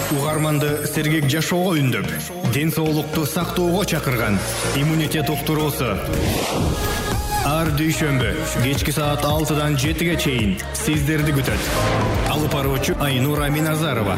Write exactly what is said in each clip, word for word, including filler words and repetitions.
Угарманды сергек жашоого үндөп, ден соолукту сактоого чакырган иммунитет уктуруусу. Ар дүйшөмбү кечки саат алтыдан жетиге чейин сиздерди күтөт. Алып баруучу Айнура Миназарова.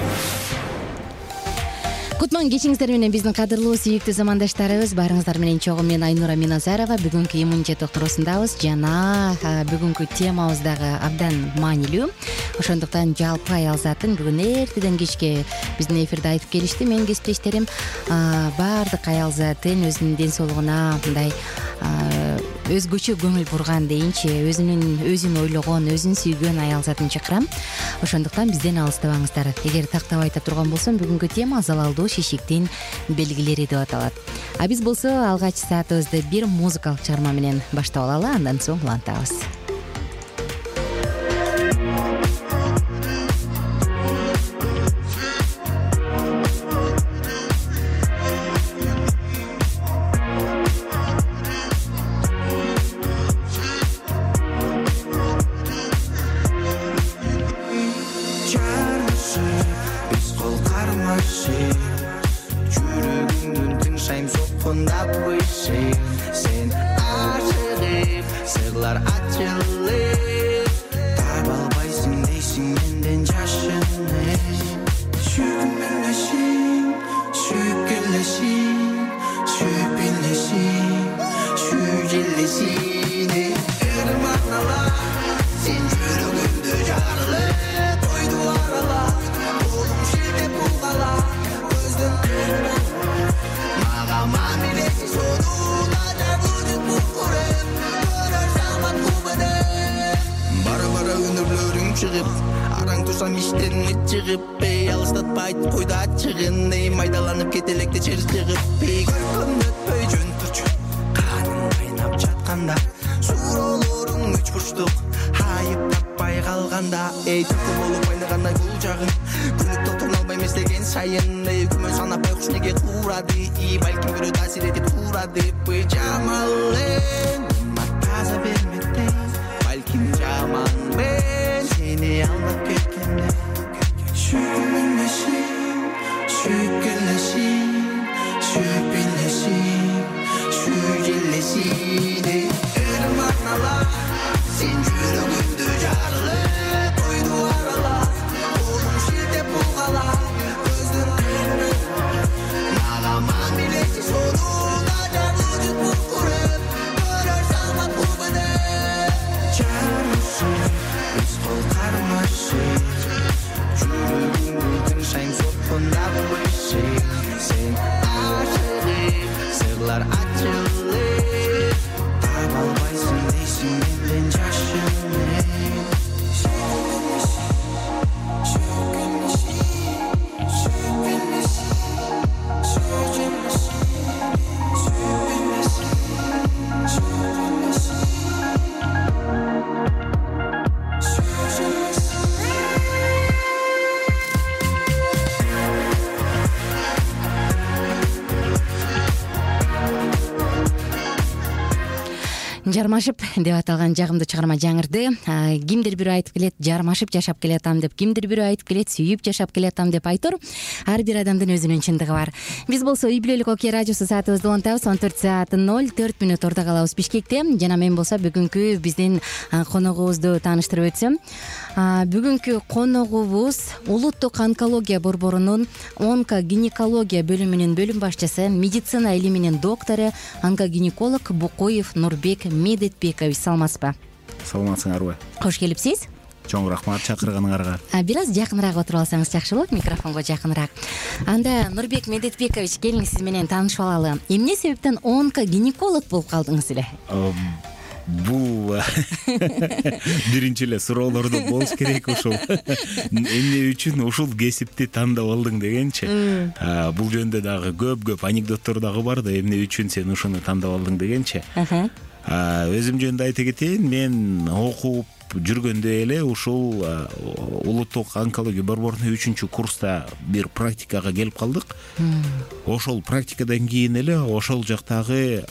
Кутман кечиңиздер менен биздин кадырлуу сүйүктүү замандаштарыбыз. Барыңыздар менен чогуу мен Айнура Миназарова. Бүгүнкү иммунитет уктуруусундабыз жана бүгүнкү темабыз дагы абдан маанилүү. Ошондуктан жалпы аял затын бүгүн эртеден кечке биздин эфирде айтып келишти менин кесиптештерим. Баардык аял затын өзүнүн ден соолугуна мындай өзгөчө көңүл бурган дейинчи, өзүнүн өзүн ойлогон, өзүн сүйгөн аял затын чакырам. Ошондуктан бизден алыстабаңыздар. Эгер тактап айта турган болсом, бүгүнкү тема залалдуу шишиктин белгилери деп аталат. А биз болсо алгач саатыбызды бир музыкалык чыгарма менен баштап алалы, андан соң улантабыз. Жармашып деп аталган жагымдуу чыгарма жаңырды. Кимдир бирөө айтып келет, жармашып жашап келатам деп, кимдир бирөө айтып келет, сүйүп жашап келатам деп айтор. Ар бир адамдын өзүнүн чындыгы бар. Биз болсо Үй бүлөлүк Окей радиосу саатыбызды улантабыз. он төрт саат ноль төрт мүнөт орто калабыз Бишкекте. Жана мен болсо бүгүнкү биздин коногубузду тааныштырып өтсөм. Бүгүнкү коногубуз Улуттук онкология борборунун онкогинекология бөлүмүнүн бөлүм башчысы, медицина илиминин доктору, онкогинеколог Букоев Нурбек Медетбекович. Саламатсызбы? Саламатсыңарбы? Кош келипсиз. Чоң рахмат чакырганыңарга. Бир аз жакыныраак отуруп алсаңыз жакшы болот, микрофонго жакыныраак. Анда Нурбек Медетбекович, келиңиз сиз менен таанышып алалы. Эмне себептен онкогинеколог болуп калдыңыз эле? Бул биринчи эле суроолордо болуш керек ушул. Эмне үчүн ушул кесипти тандап алдың дегенчи. Бул жөнүндө дагы көп-көп анекдоттор дагы бар да, эмне үчүн сен ушуну тандап алдың дегенчи. Өзүм жөнүндө айта кетейин, мен окуп жүргөндө эле ушул улуттук онкология борборунун үчүнчү курста бир практикага келип калдык. Ошол практикадан кийин эле ошол жактагы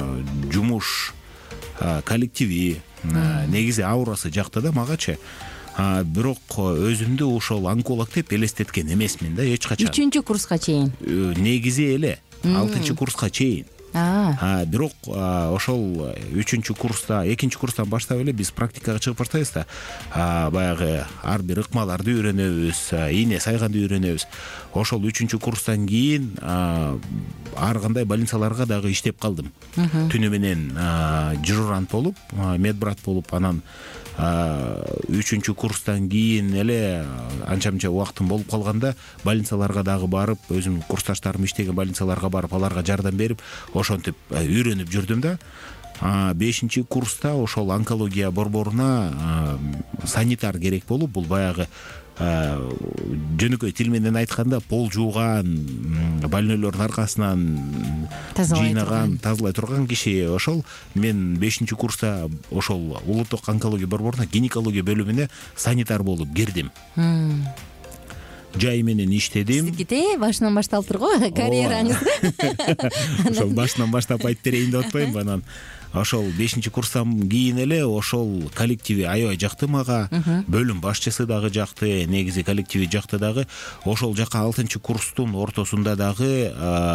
жумуш коллективи негизи аурасы жакты да магачы. бирок өзүмдү ошол онколог деп элестеткен эмесмин да эч качан. үчүнчү курска чейин негизи эле алтынчы курска чейин. Бирок ошол үчүнчү курста, экинчи курстан баштап эле биз практикага чыгып баштайбыз да. Баягы ар бир ыкмаларды үйрөнөбүз, ийне сайганды үйрөнөбүз. Ошол үчүнчү курстан кийин ар кандай больницаларга дагы иштеп калдым. Түнү менен журурант болуп, медбрат болуп, анан үчүнчү курстан кийин эле анча мынча убактым болуп калганда больницаларга дагы барып, өзүмдүн курсташтарым иштеген больницаларга барып, аларга жардам берип, ошентип үйрөнүп жүрдүм да. бешинчи курста ошол онкология борборуна санитар керек болуп, бул баягы жөнөкөй тил менен айтканда пол жууган, больнойлордун аркасынан жыйнаган, тазалай турган киши. Ошол мен бешинчи курста ошол улуттук онкология борборуна гинекология бөлүмүнө санитар болуп кирдим. Жай менен иштедим. Сиздики башынан башталып турго карьераңыз. Ошол башынан баштап айтып берейин деп атпаймынбы. Анан ошол бешинчи курстан кийин эле ошол коллективи аябай жакты мага, бөлүм башчысы дагы жакты, негизи коллективи жакты дагы. Ошол жака алтынчы курстун ортосунда дагы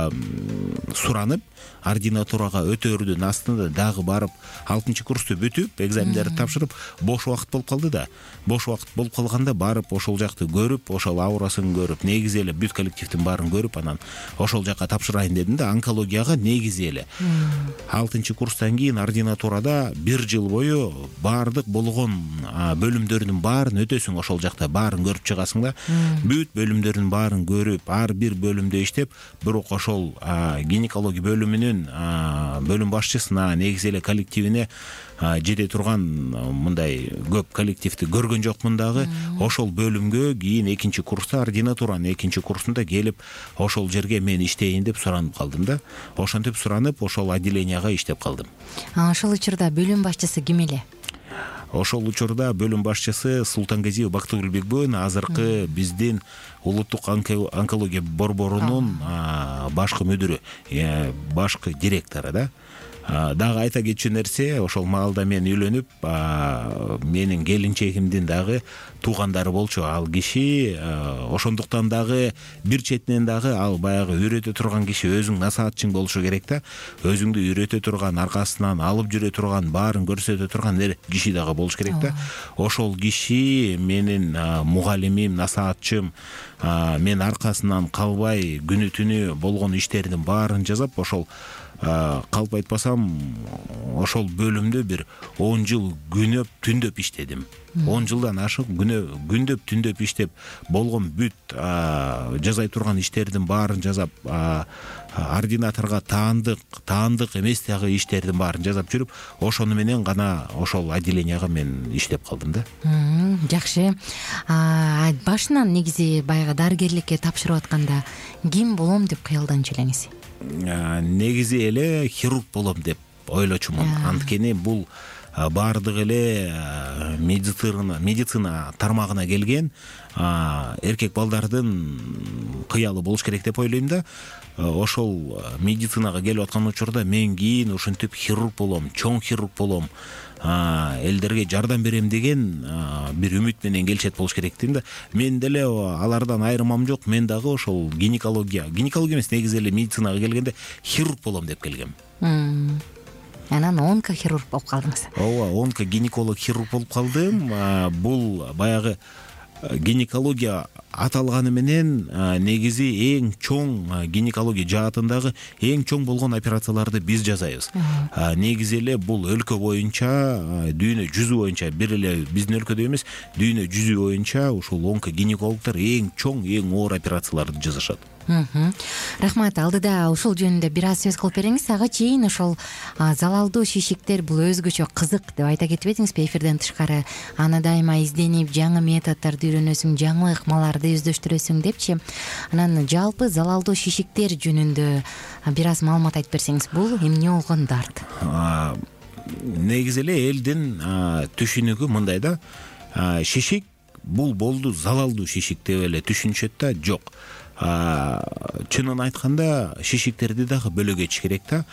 суранып, ординатурага өтөөрдүн астында дагы барып, алтынчы курсту бүтүп, экзамендерди тапшырып, бош убакыт болуп калды да. Бош убакыт болуп калганда барып ошол жакты көрүп, ошол аурасын көрүп, негизи эле бүт коллективдин баарын көрүп, анан ошол жака тапшырайын дедим да, онкологияга негизи эле. алтынчы курстан кийин ординатурада бир жыл бою баардык болгон бөлүмдөрдүн баарын өтөсүң, ошол жакта баарын көрүп чыгасың да. Бүт бөлүмдөрдүн баарын көрүп, ар бир бөлүмдө иштеп, бирок ошол гинекология бөлүмүнүн бөлүм башчысына, негизи эле коллективине жете турган мындай көп коллективди көргөн жокмун дагы. Ошол бөлүмгө кийин экинчи курста, ординатуранын экинчи курсунда келип, ошол жерге мен иштейин деп суранып калдым да. Ошентип суранып, ошол отделенияга иштеп калдым. Ошол учурда бөлүм башчысы ким эле? Ошол учурда бөлүм башчысы Султангазиева Бактыгүл Бекбойна, азыркы биздин улуттук онкология борборунун башкы мүдүрү, башкы директору да. Дагы айта кетчү нерсе, ошол маалда мен үйлөнүп, менин келинчегимдин дагы туугандары болчу ал киши. Ошондуктан дагы бир четинен дагы ал баягы үйрөтө турган киши өзүң насаатчың болушу керек да. Өзүңдү үйрөтө турган, аркасынан алып жүрө турган, баарын көрсөтө турган киши дагы болуш керек да. Ошол киши менин мугалимим, насаатчым, мен аркасынан калбай күнү түнү болгон иштердин баарын жасап, ошол калп айтпасам, ошол бөлүмдө бир он жыл күнөп түндөп иштедим. он жылдан ашык күндөп түндөп иштеп, болгон бүт жасай турган иштердин баарын жасап, ординаторго таандык, таандык эмес дагы иштердин баарын жасап жүрүп, ошону менен гана ошол отделенияга мен иштеп калдым да. Жакшы. Башынан негизи баягы дарыгерликке тапшырып атканда ким болом деп кыялданчу элеңиз? Негизи эле хирург болом деп ойлочумун. Анткени бул баардык эле медицина медицина тармагына келген эркек балдардын кыялы болуш керек деп ойлойм да. Ошол медицинага келип аткан учурда мен кийин ушинтип хирург болом, чоң хирург болом, элдерге жардам берем деген бир үмүт менен келишет болуш керек дейм да. Мен деле алардан айырмам жок. Мен дагы ошол гинекология, гинекология эмес, негизи эле медицинага келгенде хирург болом деп келгем. Анан онкохирург болуп калдыңыз. Ооба, онкогинеколог хирург болуп калдым. Бул баягы гинекология аталганы менен негизи эң чоң гинекология жаатындагы эң чоң болгон операцияларды биз жасайбыз. Негизи эле бул өлкө боюнча, дүйнө жүзү боюнча, бир эле биздин өлкөдө эмес, дүйнө жүзү боюнча ушул онкогинекологдор эң чоң, эң оор операцияларды жасашат. Рахмат. Алдыда ушул жөнүндө бир аз сөз кылып бериңиз. Ага чейин ошол залалдуу шишиктер бул өзгөчө кызык деп айта кетип едиңизби эфирден тышкары? Аны дайыма изденип, жаңы методдорду үйрөнөсүң, жаңы ыкмаларды өздөштүрөсүң депчи. Анан жалпы залалдуу шишиктер жөнүндө бир аз маалымат айтып берсеңиз, бул эмне болгон дарт? Негизи эле элдин түшүнүгү мындай да, шишик бул болду залалдуу шишик деп эле түшүнүшөт да. Жок. Чынын айтканда шишиктерди дагы бөлө кетиш керек да.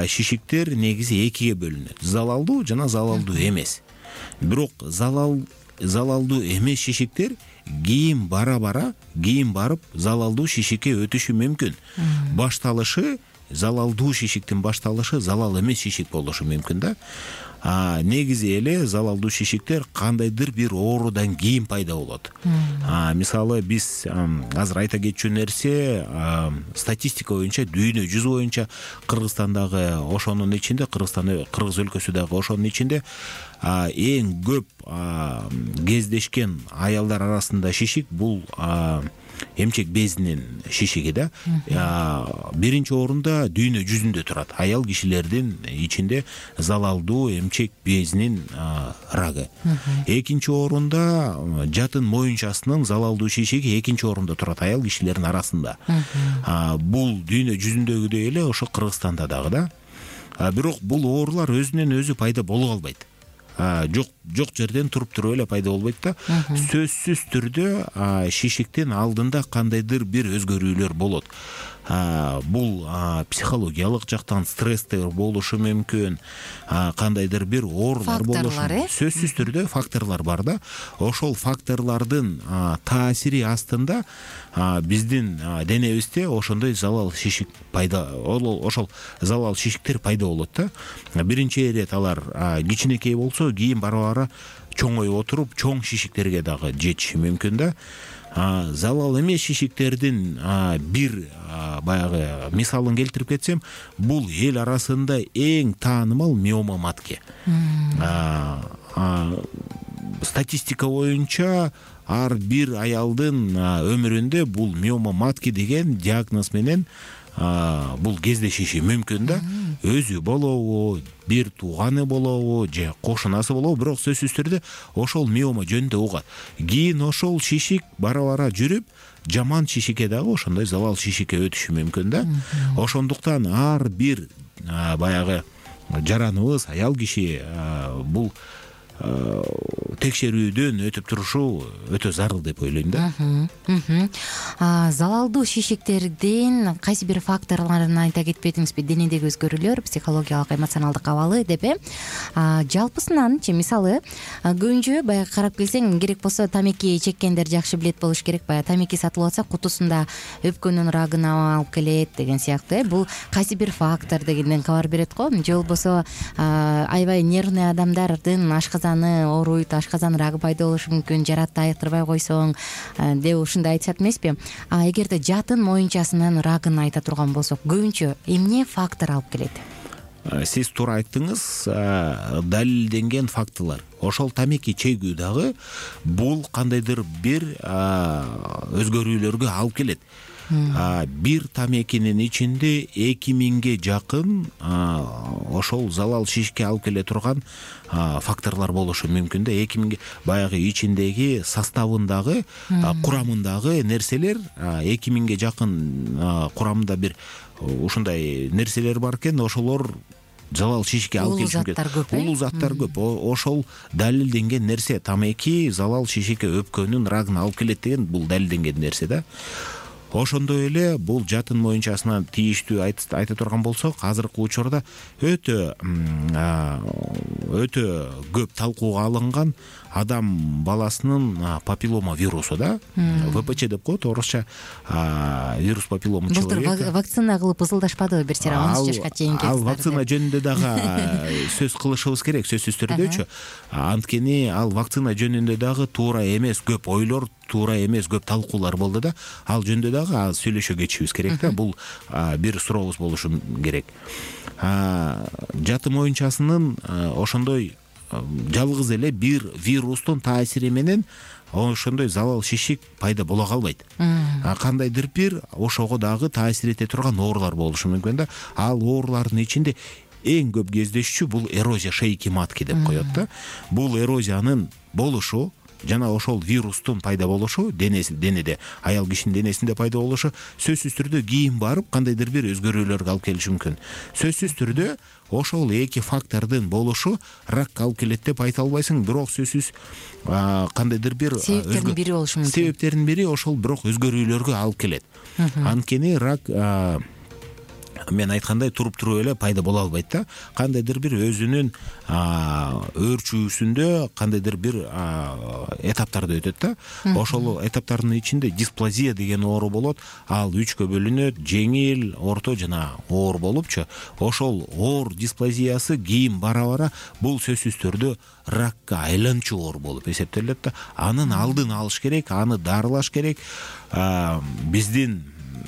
Шишиктер негизи экиге бөлүнөт. Залалдуу жана залалдуу эмес. Бирок залал залалдуу эмес шишиктер кийин бара бара кийин барып залалдуу шишикке өтүшү мүмкүн. Башталышы залалдуу шишиктин башталышы залал эмес шишик болушу мүмкүн да. А негизи эле залалдуу шишиктер кандайдыр бир оорудан кийин пайда болот. А мисалы биз азыр айта кетчү нерсе, статистика боюнча дүйнө жүзү боюнча Кыргызстандагы ошонун ичинде, Кыргызстан Кыргыз өлкөсү дагы ошонун ичинде эң көп кездешкен аялдар арасында шишик бул эмчек безинин шишиги да. Биринчи орунда дүйнө жүзүндө турат. Аял кишилердин ичинде залалдуу эмчек безинин рагы. Экинчи орунда жатын моюнчасынын залалдуу шишиги экинчи орунда турат аял кишилердин арасында. Бул дүйнө жүзүндөгүдөй эле ошо Кыргызстанда дагы да. Бирок бул оорулар өзүнөн өзү пайда боло албайт. Жок жок жерден туруп туруп эле пайда болбойт да. Сөзсүз түрдө шишиктин алдында кандайдыр бир өзгөрүүлөр болот. Бул психологиялык жактан стресстер болушу мүмкүн, кандайдыр бир оорулар болушу мүмкүн. Сөзсүз түрдө факторлор бар да. Ошол факторлордун таасири астында биздин денебизде ошондой залал шишик пайда, ошол залал шишиктер пайда болот да. Биринчи ирет алар кичинекей болсо, кийин бара бара чоңоюп отуруп, чоң шишиктерге дагы жетиши мүмкүн да. Залал эмес шишиктердин бир баягы мисалын келтирип кетсем, бул эл арасында эң таанымал миома матки. Статистика боюнча ар бир аялдын өмүрүндө бул миома матки деген диагноз менен бул кездешиши мүмкүн да. Өзү болобу, бир тууганы болобу, же кошунасы болобу, бирок сөзсүз түрдө ошол миома жөнүндө угат. Кийин ошол шишик бара бара жүрүп, жаман шишикке дагы ошондой залал шишикке өтүшү мүмкүн да. Ошондуктан ар бир баягы жараныбыз, аял киши бул текшерүүдөн өтүп турушу өтө зарыл деп ойлойм да. Залалдуу шишиктердин кайсы бир факторлорун айта кетпедиңизби? Денедеги өзгөрүүлөр, психологиялык, эмоционалдык абалы деп э. Жалпысынанчы, мисалы, көбүнчө баягы карап келсең, керек болсо тамеки чеккендер жакшы билет болуш керек. Баягы тамеки сатылып атса, кутусунда өпкөнүн рагын алып келет деген сыяктуу. Бул кайсы бир фактор дегенден кабар берет го. Же болбосо аябай нервный адамдардын ашказан ооруйт, ашказан рагы пайда болушу мүмкүн, жаратты айыктырбай койсоң деп ушундай айтышат эмеспи? А эгерде жатын моюнчасынын рагын айта турган болсок, көбүнчө эмне фактор алып келет? Сиз туура айттыңыз, далилденген фактылар. Ошол тамеки чегүү дагы бул кандайдыр бир өзгөрүүлөргө алып келет. Бир тамекинин ичинде эки миңге жакын ошол залал шишикке алып келе турган факторлор болушу мүмкүн да. эки миңге баягы ичиндеги составындагы, курамындагы нерселер эки миңге жакын курамында бир ушундай нерселер бар экен. Ошолор залал шишикке алып келиши мүмкүн. Улуу заттар көп. Ошол далилденген нерсе. Тамеки залал шишикке өпкөнүн рагын алып келет деген бул далилденген нерсе да. Ошондой эле бул жатын моюнчасына тийиштүү айта турган болсок, азыркы учурда өтө өтө көп талкууга алынган адам баласынын папиллома вирусу да. вэ пэ че деп коет орусча, вирус папиллома человека. Былтыр вакцина кылып ысылдашпадыбы бир сыйра он үч жашка чейинки? Ал вакцина жөнүндө дагы сөз кылышыбыз керек, сөзсүз түрдөчү. Анткени ал вакцина жөнүндө дагы туура эмес көп ойлор, туура эмес көп талкуулар болду да. Ал жөнүндө дагы сүйлөшө кетишибиз керек да. Бул бир сурообуз болушу керек. Жатын моюнчасынын ошондой жалгыз эле бир вирустун таасири менен ошондой залал шишик пайда боло калбайт. Кандайдыр бир ошого дагы таасир эте турган оорулар болушу мүмкүн да. Ал оорулардын ичинде эң көп кездешчү бул эрозия шейки матки деп коет да. Бул эрозиянын болушу жана ошол вирустун пайда болушу денеси денеде, аял кишинин денесинде пайда болушу сөзсүз түрдө кийин барып кандайдыр бир өзгөрүүлөргө алып келиши мүмкүн. Сөзсүз түрдө ошол эки фактордун болушу ракка алып келет деп айта албайсың, бирок сөзсүз кандайдыр бир себептердин бири болушу мүмкүн. Себептердин бири ошол бирок өзгөрүүлөргө алып келет. Анткени рак мен айткандай туруп туруп эле пайда боло албайт да. Кандайдыр бир өзүнүн өөрчүүсүндө кандайдыр бир этаптарды өтөт да. Ошол этаптардын ичинде дисплазия деген оору болот. Ал үчкө бөлүнөт: жеңил, орто жана оор болупчу. Ошол оор дисплазиясы кийин бара бара бул сөзсүз түрдө ракка айланчу оору болуп эсептелет да. Анын алдын алыш керек, аны дарылаш керек. Биздин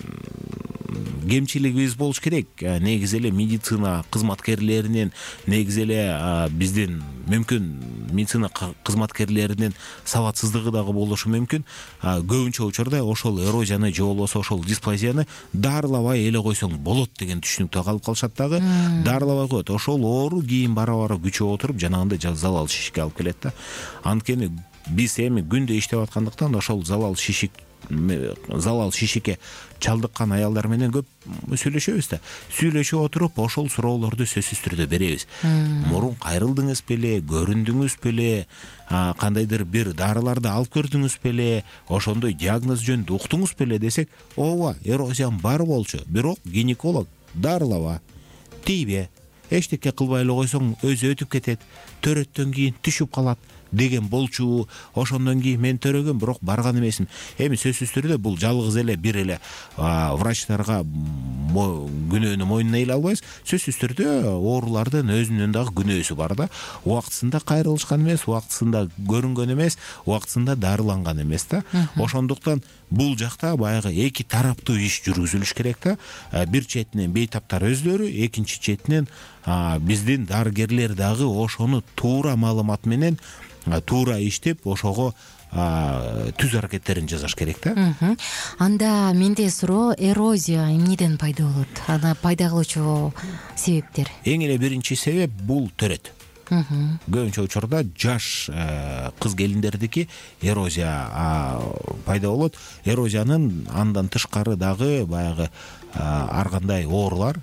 кемчилигибиз болуш керек. Негизи эле медицина кызматкерлеринин, негизи эле биздин мүмкүн медицина кызматкерлеринин сабатсыздыгы дагы болушу мүмкүн. Көбүнчө учурда ошол эрозияны же болбосо ошол дисплазияны дарылабай эле койсоң болот деген түшүнүктө калып калышат дагы. Дарылабай коет. Ошол оору кийин бара бара күчөп отуруп жанагындай залал шишикке алып келет да. Анткени биз эми күндө иштеп аткандыктан ошол залал шишик залал шишикке чалдыккан аялдар менен көп сүйлөшөбүз да. Сүйлөшүп отуруп ошол суроолорду сөзсүз түрдө беребиз. Мурун кайрылдыңыз беле, көрүндүңүз беле, кандайдыр бир дарыларды алып көрдүңүз беле, ошондой диагноз жөнүндө уктуңуз беле десек, ооба, эрозияң бар болчу, бирок гинеколог дарылаба, тийбе, эчтеке кылбай эле койсоң өзү өтүп кетет, төрөттөн кийин түшүп калат деген болчу. Ошондон кийин мен төрөгөм, бирок барган эмесмин. Эми сөзсүз түрдө бул жалгыз эле бир эле врачтарга күнөөнү мойнуна ээлей албайбыз. Сөзсүз түрдө оорулардын өзүнүн дагы күнөөсү бар да. Убактысында кайрылышкан эмес, убактысында көрүнгөн эмес, убактысында дарыланган эмес да. Ошондуктан бул жакта баягы эки тараптуу иш жүргүзүлүш керек да. Бир четинен бейтаптар өздөрү, экинчи четинен биздин дарыгерлер дагы ошону туура маалымат менен туура иштеп, ошого түз аракеттерин жасаш керек да. Анда менде суроо, эрозия эмнеден пайда болот? Аны пайда кылуучу себептер? Эң эле биринчи себеп бул төрөт. Көбүнчө учурда жаш кыз келиндердики эрозия пайда болот. Эрозиянын андан тышкары дагы баягы ар кандай оорулар,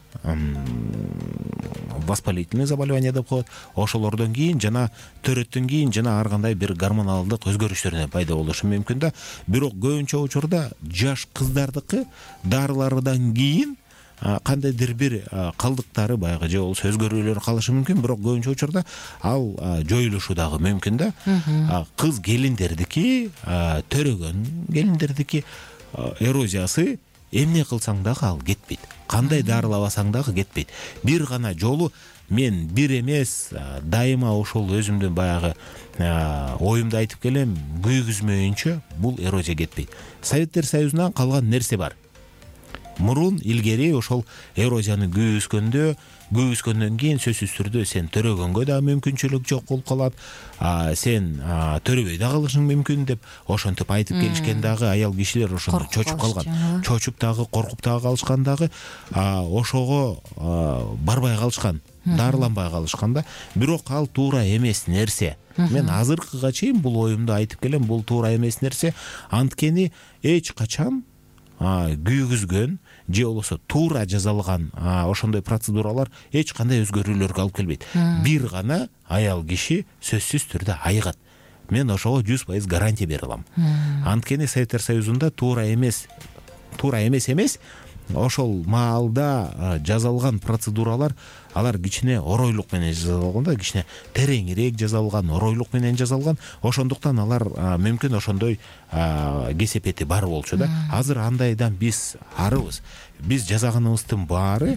воспалительный заболевание деп коет. Ошолордон кийин жана төрөттөн кийин жана ар кандай бир гормоналдык өзгөрүштөрдөн пайда болушу мүмкүн да. Бирок көбүнчө учурда жаш кыздардыкы дарылардан кийин кандайдыр бир калдыктары баягы же болбосо өзгөрүүлөр калышы мүмкүн, бирок көбүнчө учурда ал жоюлушу дагы мүмкүн да. Кыз келиндердики, төрөгөн келиндердики эрозиясы эмне кылсаң дагы ал кетпейт. Кандай дарылабасаң дагы кетпейт. Бир гана жолу мен бир эмес, дайыма ошол өзүмдүн баягы оюмду айтып келем, күйгүзмөйүнчө бул эрозия кетпейт. Советтер Союзунан калган нерсе бар. Мурун илгери ошол эрозияны күйгүзгөндө, күйгүзгөндөн кийин сөзсүз түрдө сен төрөгөнгө да мүмкүнчүлүк жок болуп калат. Сен төрөбөй да калышың мүмкүн деп ошентип айтып келишкен дагы аял кишилер ошондо чочуп калган. Чочуп дагы, коркуп дагы калышкан дагы, ошого барбай калышкан, дарыланбай калышкан да. Бирок ал туура эмес нерсе. Мен азыркыга чейин бул оюмду айтып келем, бул туура эмес нерсе. Анткени эч качан күйгүзгөн же болбосо туура жасалган ошондой процедуралар эч кандай өзгөрүүлөргө алып келбейт. Бир гана аял киши сөзсүз түрдө айыгат. Мен ошого жүз пайыз гарантия бере алам. Анткени Советтер Союзунда туура эмес, туура эмес эмес, ошол маалда жасалган процедуралар, алар кичине оройлук менен жасалган да, кичине тереңирээк жасалган, оройлук менен жасалган. Ошондуктан алар мүмкүн ошондой кесепети бар болчу да. Азыр андайдан биз арыбыз. Биз жасаганыбыздын баары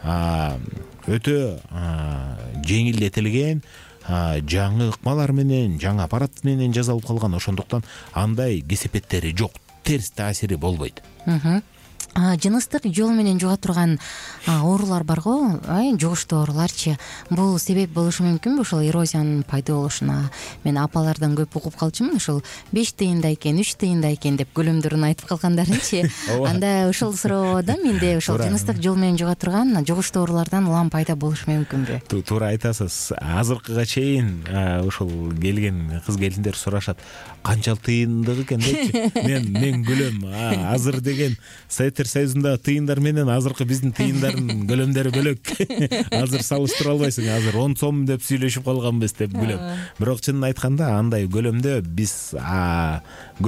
өтө жеңилдетилген, жаңы ыкмалар менен, жаңы аппарат менен жасалып калган. Ошондуктан андай кесепеттери жок, терс таасири болбойт. Жыныстык жол менен жуга турган оорулар барго, жугуштуу ооруларчы. Бул себеп болушу мүмкүнбү ошол эрозиянын пайда болушуна? Мен апалардан көп угуп калчумун, ошол беш тыйында экен, үч тыйында экен деп көлөмдөрүн айтып калгандарынчы. Анда ошол суроодо менде ошол жыныстык жол менен жуга турган жугуштуу оорулардан улам пайда болушу мүмкүнбү? Туура айтасыз. Азыркыга чейин ошол келген кыз келиндер сурашат, канча тыйындык экен депчи. Мен мен күлөм. Азыр деген Советтер Союзунда тыйындар менен азыркы биздин тыйындардын көлөмдөрү бөлөк. Азыр салыштыра албайсың. Азыр он сом деп сүйлөшүп калганбыз деп күлөм. Бирок чынын айтканда андай көлөмдө биз көп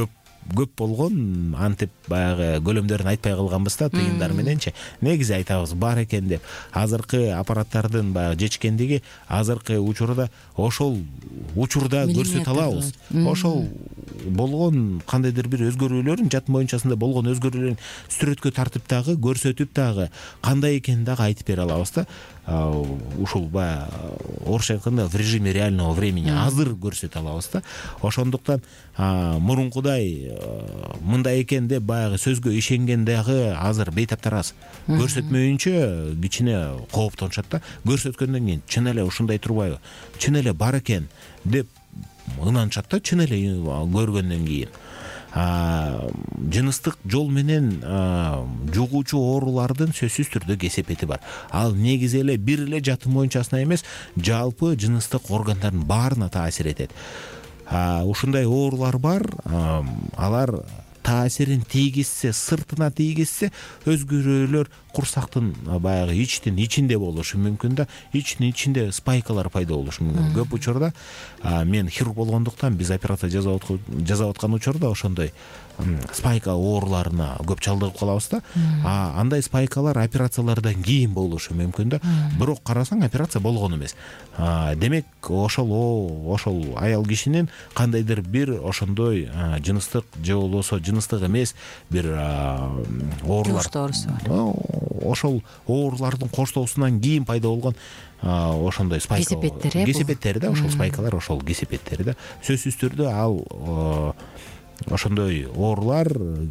көп болгон, антип баягы көлөмдөрүн айтпай калганбыз да, тыйындар мененчи. Негизи айтабыз бар экен деп. Азыркы аппараттардын баягы жетишкендиги азыркы учурда ошол учурда көрсөтө алабыз. Ошол болгон кандайдыр бир өзгөрүүлөрүн, жатын моюнчасында болгон өзгөрүүлөрүн сүрөткө тартып дагы, көрсөтүп дагы, кандай экенин дагы айтып бере алабыз да. Ушул баягы орусча айтканда в режиме реального времени азыр көрсөтө алабыз да. Ошондуктан мурункудай мындай экен деп баягы сөзгө ишенген дагы азыр бейтаптар аз. Көрсөтмөйүнчө кичине кооптонушат да. Көрсөткөндөн кийин чын эле ушундай турбайбы, чын эле бар экен деп ынанышат да, чын эле көргөндөн кийин. Жыныстык жол менен жугуучу оорулардын сөзсүз түрдө кесепети бар. Ал негизи эле бир эле жатын моюнчасына эмес, жалпы жыныстык органдардын баарына таасир этет. Ушундай оорулар бар, алар таасирин тийгизсе, сыртына тийгизсе, өзгөрүүлөр курсактын баягы ичтин ичинде болушу мүмкүн да, ичтин ичинде спайкалар пайда болушу мүмкүн. Көп учурда мен хирург болгондуктан биз операция жасап аткан учурда ошондой спайка ооруларына көп чалдыгып калабыз да. Андай спайкалар операциялардан кийин болушу мүмкүн да. Бирок карасаң операция болгон эмес. Демек, ошол ошол аял кишинин кандайдыр бир ошондой жыныстык же болбосо жыныстык эмес бир оорулар ошол оорулардын коштоосунан кийин пайда болгон ошондой спайка кесепеттер, кесепеттер да, ошол спайкалар, ошол кесепеттер да. Сөзсүз түрдө ал ошондой оорулар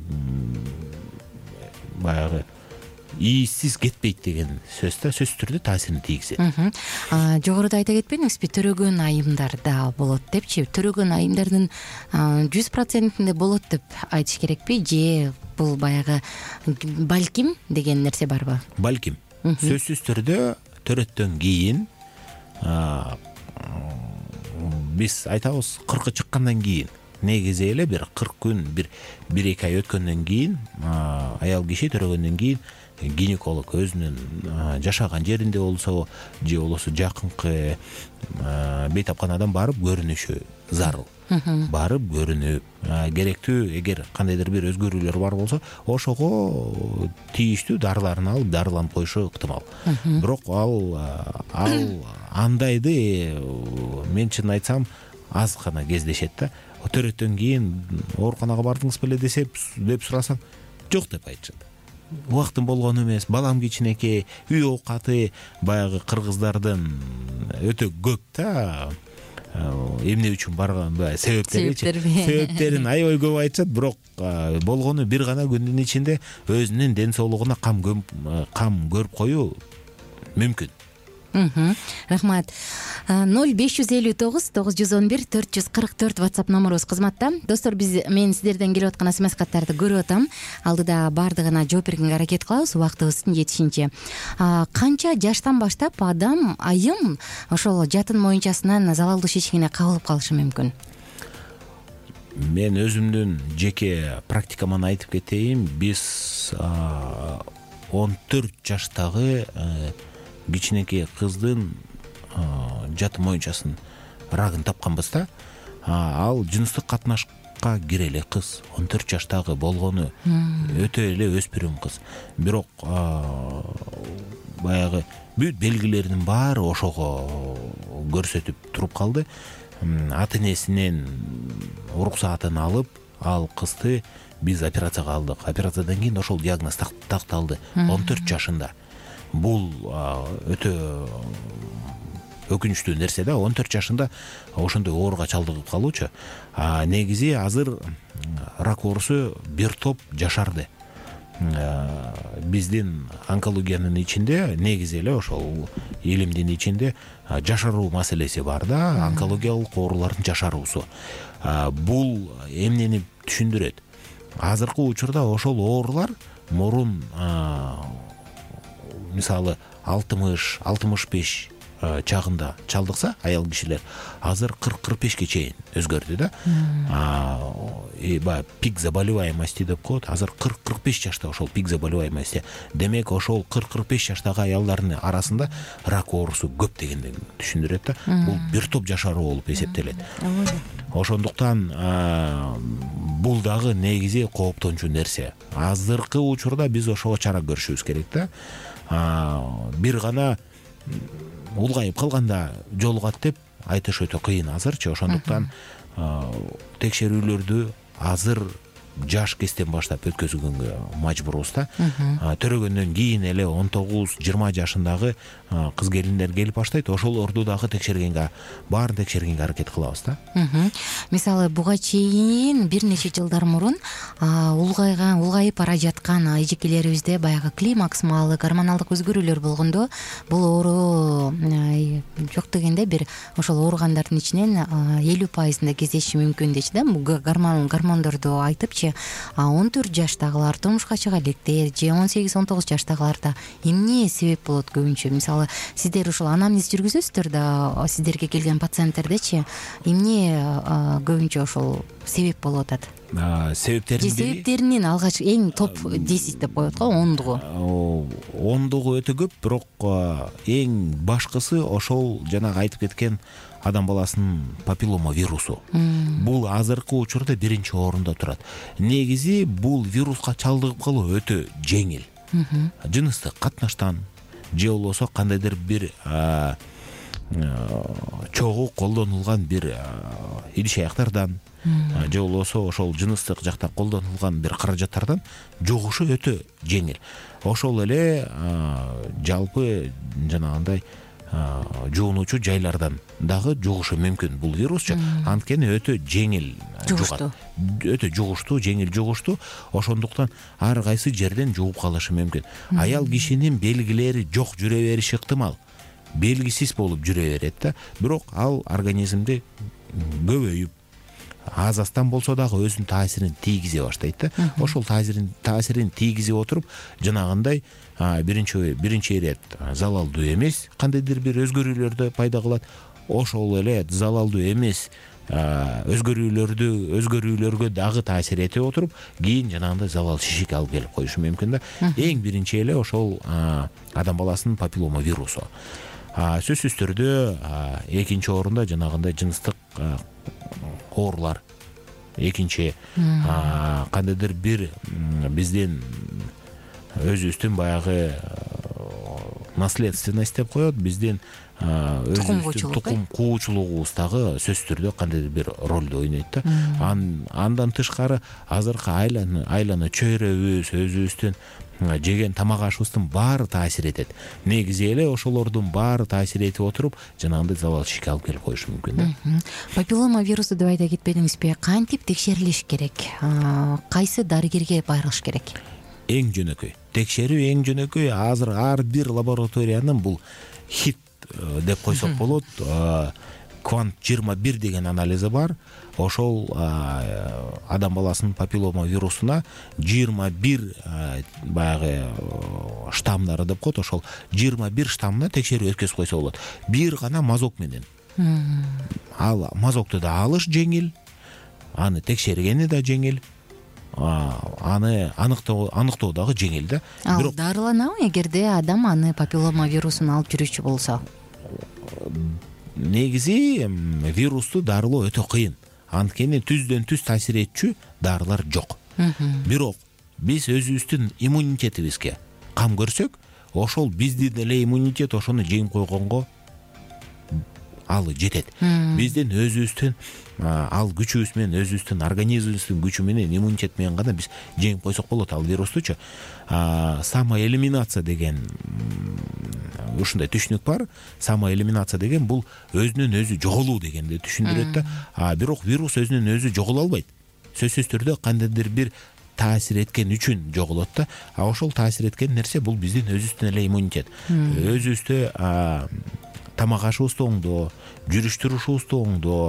баягы ийсиз кетпейт деген сөз да, сөзсүз түрдө таасирин тийгизет. Жогоруда айта кетпедиңизби, төрөгөн айымдар да болот депчи? Төрөгөн айымдардын жүз процентинде болот деп айтыш керекпи, же бул баягы балким деген нерсе барбы? Балким. Сөзсүз түрдө төрөттөн кийин биз айтабыз кыркы чыккандан кийин, негизи эле бир кырк күн, бир бир эки ай өткөндөн кийин аял киши төрөгөндөн кийин гинеколог өзүнүн жашаган жеринде болсо же болбосо жакынкы бейтапканадан барып көрүнүшү зарыл. Барып көрүнүп, керектүү эгер кандайдыр бир өзгөрүүлөр бар болсо, ошого тийиштүү дарыларын алып, дарыланып коюшу ыктымал. Бирок ал ал андайды мен чын айтсам аз гана кездешет да. Төрөттөн кийин ооруканага бардыңыз беле десеп деп сурасаң, жок деп айтышат. Убактым болгон эмес, балам кичинекей, үй оокаты баягы кыргыздардын өтө көп да. Эмне үчүн барган себептери себептерин аябай көп айтышат, бирок болгону бир гана күндүн ичинде өзүнүн ден соолугуна кам кам көрүп коюу мүмкүн. Рахмат. ноль беш жүз элүү тогуз тогуз жүз он бир төрт жүз кырк төрт WhatsApp номерубуз кызматта. Достор, биз мен сиздерден келип аткан смс каттарды көрүп атам. Алдыда бардыгына жооп бергенге аракет кылабыз убактыбыздын жетишинче. Канча жаштан баштап адам, айым ошол жатын моюнчасынан залалдуу чечимге кабылып калышы мүмкүн? Мен өзүмдүн жеке практикаман айтып кетейин. Биз он төрт жаштагы кичинекей кыздын жатын моюнчасын рагын тапканбыз да. Ал жыныстык катнашка кире эле кыз, он төрт жаштагы болгону өтө эле өспүрүм кыз. Бирок баягы бүт белгилеринин баары ошого көрсөтүп туруп калды. Ата-энесинен уруксаатын алып, ал кызды биз операцияга алдык. Операциядан кийин ошол диагноз такталды он төрт жашында. Бул өтө өкүнүчтүү нерсе да. он төрт жашында ошондой ооруга чалдыгып калуучу. Негизи азыр рак оорусу бир топ жашарды. Биздин онкологиянын ичинде негизи эле ошол илимдин ичинде жашаруу маселеси бар да, онкологиялык оорулардын жашаруусу. Бул эмнени түшүндүрөт? Азыркы учурда ошол оорулар мурун мисалы алтымыш алтымыш беш чагында чалдыкса аял кишилер азыр кырк кырк бешке чейин өзгөрдү да. Баягы пик заболеваемости деп коет, азыр кырк кырк беш жашта ошол пик заболеваемости. Демек ошол кырк кырк беш жаштагы аялдардын арасында рак оорусу көп дегенди түшүндүрөт да. Бул бир топ жашаруу болуп эсептелет. Ошондуктан бул дагы негизи кооптончу нерсе. Азыркы учурда биз ошого чара көрүшүбүз керек да. Бир гана улгайып калганда жолугат деп айтыш өтө кыйын азырчы. Ошондуктан текшерүүлөрдү азыр жаш кезден баштап өткөзгөнгө мажбурбуз да. Төрөгөндөн кийин эле он тогуз жыйырма жашындагы кыз келиндер келип баштайт, ошолорду дагы текшергенге, баарын текшергенге аракет кылабыз да. Мисалы буга чейин бир нече жылдар мурун улгайган, улгайып бара жаткан эжекелерибизде баягы климакс маалы гормоналдык өзгөрүүлөр болгондо бул оору жок дегенде бир ошол ооругандардын ичинен элүү пайызында кездеши мүмкүн дечи да. Гормон гормондорду айтыпчы, он төрт жаштагылар турмушка чыга электер же он сегиз он тогуз жаштагыларда эмне себеп болот көбүнчө? Мисалы сиздер ушул анамнез жүргүзөсүздөр да, сиздерге келген пациенттердечи эмне көбүнчө ошол себеп болуп атат? Себептерин же себептеринин алгач эң топ десять деп коет го, ондугу. Ондугу өтө көп, бирок эң башкысы ошол жанагы айтып кеткен адам баласынын папиллома вирусу. Бул азыркы учурда биринчи орунда турат. Негизи бул вируска чалдыгып калуу өтө жеңил. Жыныстык катнаштан же болбосо кандайдыр бир чогуу колдонулган бир идиш аяктардан же болбосо ошол жыныстык жакта колдонулган бир каражаттардан жугушу өтө жеңил. Ошол эле жалпы жанагындай жуунуучу жайлардан дагы жугушу мүмкүн бул вирусчу. Анткени өтө жеңил жугат. Өтө жугуштуу, жеңил жугуштуу. Ошондуктан ар кайсы жерден жугуп калышы мүмкүн. Аял кишинин белгилери жок жүрө бериши ыктымал. Белгисиз болуп жүрө берет да. Бирок ал организмде көбөйүп, аз астан болсо дагы өзүнүн таасирин тийгизе баштайт да. Ошол таасирин таасирин тийгизе отуруп, жанагындай биринчи биринчи ирет залалдуу эмес кандайдыр бир өзгөрүүлөрдү пайда кылат. Ошол эле залалдуу эмес өзгөрүүлөрдү өзгөрүүлөргө дагы таасир эте отуруп, кийин жанагындай залал шишик алып келип коюшу мүмкүн да. Эң биринчи эле ошол адам баласынын папиллома вирусу. Сөзсүз түрдө экинчи орунда жанагындай жыныстык оорулар. Экинчи кандайдыр бир биздин өзүбүздүн баягы наследственность деп коет, биздин өзүбүздүн тукум куучулугубуздагы сөзсүз түрдө кандайдыр бир ролду ойнойт да. Андан тышкары азыркы айланы айланы чөйрөбүз, өзүбүздүн жеген тамак ашыбыздын баары таасир этет. Негизи эле ошолордун баары таасир этип отуруп, жанагындай залал шишик алып келип коюшу мүмкүн да. Папиллома вирусу деп айта кетпедиңизби? Кантип текшерилиш керек? Кайсы дарыгерге барыш керек? Эң жөнөкөй. Текшерүү эң жөнөкөй. Азыр ар бир лабораториянын бул хит деп койсок болот. Квант жыйырма бир деген анализи бар. Ошол адам баласынын папиллома вирусуна жыйырма бир баягы штаммдары деп коет. Ошол жыйырма бир штаммына текшерүү өткөзүп койсо болот. Бир гана мазок менен. Ал мазокту да алыш жеңил, аны текшергени да жеңил. Аны аныктоо аныктоо дагы жеңил да. Ал дарыланабы эгерде адам аны папиллома вирусун алып жүрүүчү болсо? Негизи вирусту дарылоо өтө кыйын. Анткени түздөн түз таасир этчү дарылар жок. Бирок биз өзүбүздүн иммунитетибизге кам көрсөк, ошол биздин эле иммунитет ошону жеңип койгонго алы жетет. Биздин өзүбүздүн ал күчүбүз менен, өзүбүздүн организмибиздин күчү менен, иммунитет менен гана биз жеңип койсок болот ал вирустучу. Самоэлиминация деген ушундай түшүнүк бар. Самоэлиминация деген бул өзүнөн өзү жоголуу дегенди түшүндүрөт да. Бирок вирус өзүнөн өзү жоголо албайт. Сөзсүз түрдө кандайдыр бир таасир эткен үчүн жоголот да. А ошол таасир эткен нерсе бул биздин өзүбүздүн эле иммунитет. Өзүбүздө тамак ашыбызды оңдоо, жүрүш турушубузду оңдоо,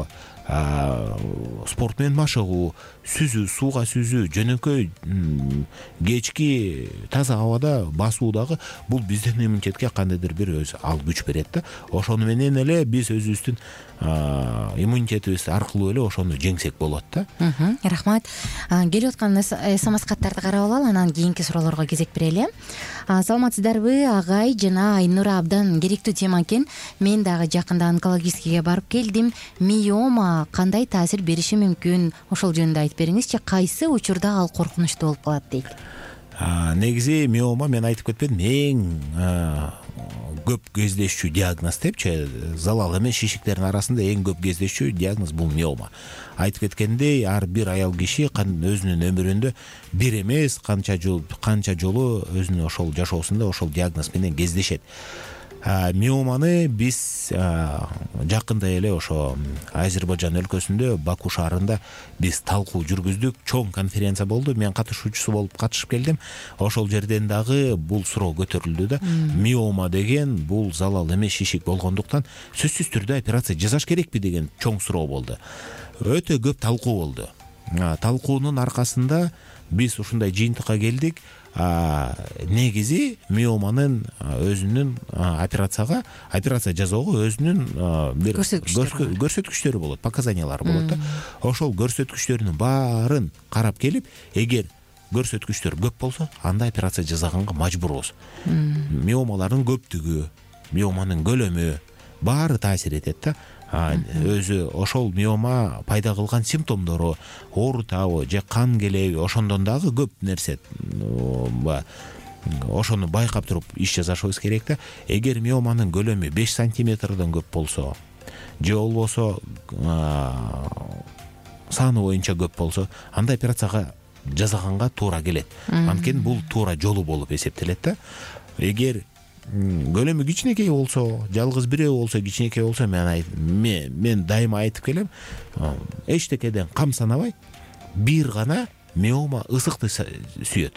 спорт менен машыгуу, сүзүү, сууга сүзүү, жөнөкөй кечки таза абада басуу дагы бул биздин иммунитетке кандайдыр бир өзү ал күч берет да. Ошону менен эле биз өзүбүздүн иммунитетибиз аркылуу эле ошону жеңсек болот да. Рахмат. Келип аткан смс каттарды карап алалы, анан кийинки суроолорго кезек берели. Саламатсыздарбы, агай жана Айнура, абдан керектүү тема экен. Мен дагы жакында онкологическийге барып келдим. Миома кандай таасир бериши мүмкүн? Ошол жөнүндө айтып бериңизчи. Кайсы учурда ал коркунучтуу болуп калат дейт. Негизи миома, мен айтып кетпедим, эң көп кездешчү диагноз депчи, залал эмес шишиктердин арасында эң көп кездешчү диагноз бул миома. Айтып кеткендей, ар бир аял киши өзүнүн өмүрүндө бир эмес канча жолу канча жолу өзүнүн ошол жашоосунда ошол диагноз менен кездешет. Миоманы биз жакында эле ошо Азербайжан өлкөсүндө Баку шаарында биз талкуу жүргүздүк. Чоң конференция болду. Мен катышуучусу болуп катышып келдим. Ошол жерден дагы бул суроо көтөрүлдү да. Миома деген бул залал эмес шишик болгондуктан сөзсүз түрдө операция жасаш керекпи деген чоң суроо болду. Өтө көп талкуу болду. Талкуунун аркасында биз ушундай жыйынтыкка келдик. Негизи миоманын өзүнүн операцияга операция жасоого өзүнүн бир көрсөткүчтөрү болот, показаниялары болот да. Ошол көрсөткүчтөрүнүн баарын карап келип, эгер көрсөткүчтөр көп болсо, анда операция жасаганга мажбурбуз. Миомалардын көптүгү, миоманын көлөмү баары таасир этет да. Өзү ошол миома пайда кылган симптомдору, оорутабы же кан келеби, ошондон дагы көп нерсе ошону байкап туруп иш жасашыбыз керек да. Эгер миоманын көлөмү беш сантиметрден көп болсо, же болбосо саны боюнча көп болсо, анда операцияга жасаганга туура келет. Анткени бул туура жолу болуп эсептелет да. Эгер көлөмү кичинекей болсо, жалгыз бирөө болсо, кичинекей болсо, мен мен, мен дайыма айтып келем, эчтекеден кам санабай, бир гана миома ысыкты сүйөт.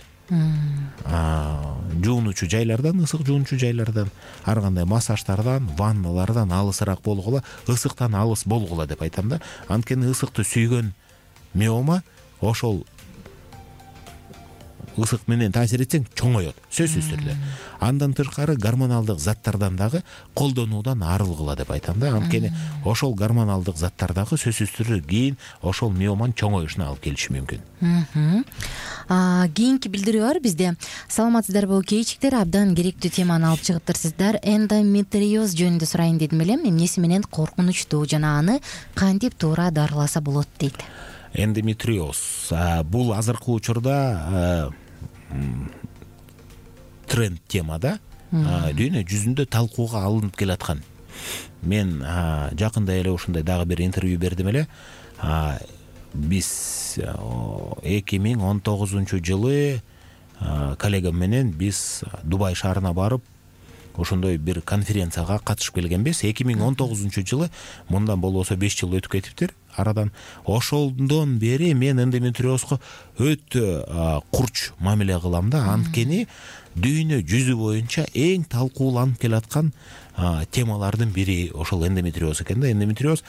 Жуунучу жайлардан, ысык жуунучу жайлардан, ар кандай массаждардан, ванналардан алысыраак болгула, ысыктан алыс болгула деп айтам да. Анткени ысыкты сүйгөн миома ошол ысык менен таасир этсең чоңоет, сөзсүз түрдө. Андан тышкары гормоналдык заттардан дагы колдонуудан арылгыла деп айтам да. Анткени ошол гормоналдык заттар дагы сөзсүз түрдө кийин ошол миоманын чоңоюшуна алып келиши мүмкүн. Кийинки билдирүү бар бизде. Саламатсыздарбы кейчиктер, абдан керектүү теманы алып чыгыптырсыздар. Эндометриоз жөнүндө сурайын дедим элем. Эмнеси менен коркунучтуу жана аны кантип туура дарыласа болот дейт. Эндометриоз бул азыркы учурда тренд темада, дүйнө жүзүндө талкууга алынып келаткан. Мен жакында эле ушундай дагы бир интервью бердим эле. Биз эки миң он тогузунчу жылы коллегам менен биз Дубай шаарына барып, ошондой бир конференцияга катышып келгенбиз. эки миң он тогузунчу жылы, мындан болбосо беш жыл өтүп кетиптир арадан. Ошондон бери мен эндометриозго өтө курч мамиле кылам да. Анткени дүйнө жүзү боюнча эң талкууланып келаткан темалардын бири ошол эндометриоз экен да. Эндометриоз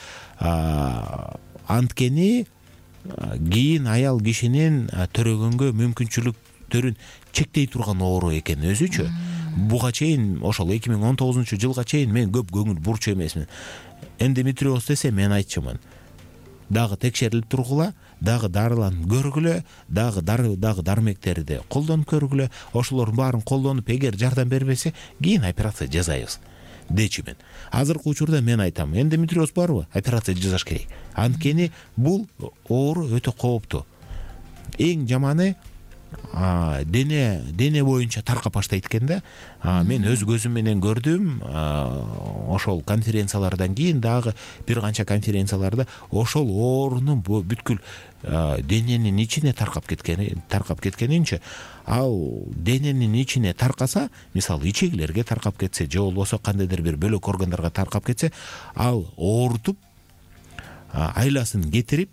анткени кийин аял кишинин төрөгөнгө мүмкүнчүлүктөрүн чектей турган оору экен өзүчү. Буга чейин ошол эки миң он тогузунчу жылга чейин мен көп көңүл бурчу эмесмин. Эндометриоз десе мен айтчумун, дагы текшерилип тургула, дагы дарыланып көргүлө, дагы дары дагы дармектерди колдонуп көргүлө. Ошолордун баарын колдонуп, эгер жардам бербесе, кийин операция жасайбыз дечимен. Азыркы учурда мен айтам, эндометриоз барбы? Операция жасаш керек. Анткени бул оору өтө кооптуу. Эң жаманы дене дене боюнча таркап баштайт экен да. Мен өз көзүм менен көрдүм. Ошол конференциялардан кийин дагы бир канча конференцияларда ошол оорунун бүткүл дененин ичине таркап кеткени таркап кеткенинче, ал дененин ичине таркаса, мисалы ичегилерге таркап кетсе, же болбосо кандайдыр бир бөлөк органдарга таркап кетсе, ал оорутуп, айласын кетирип,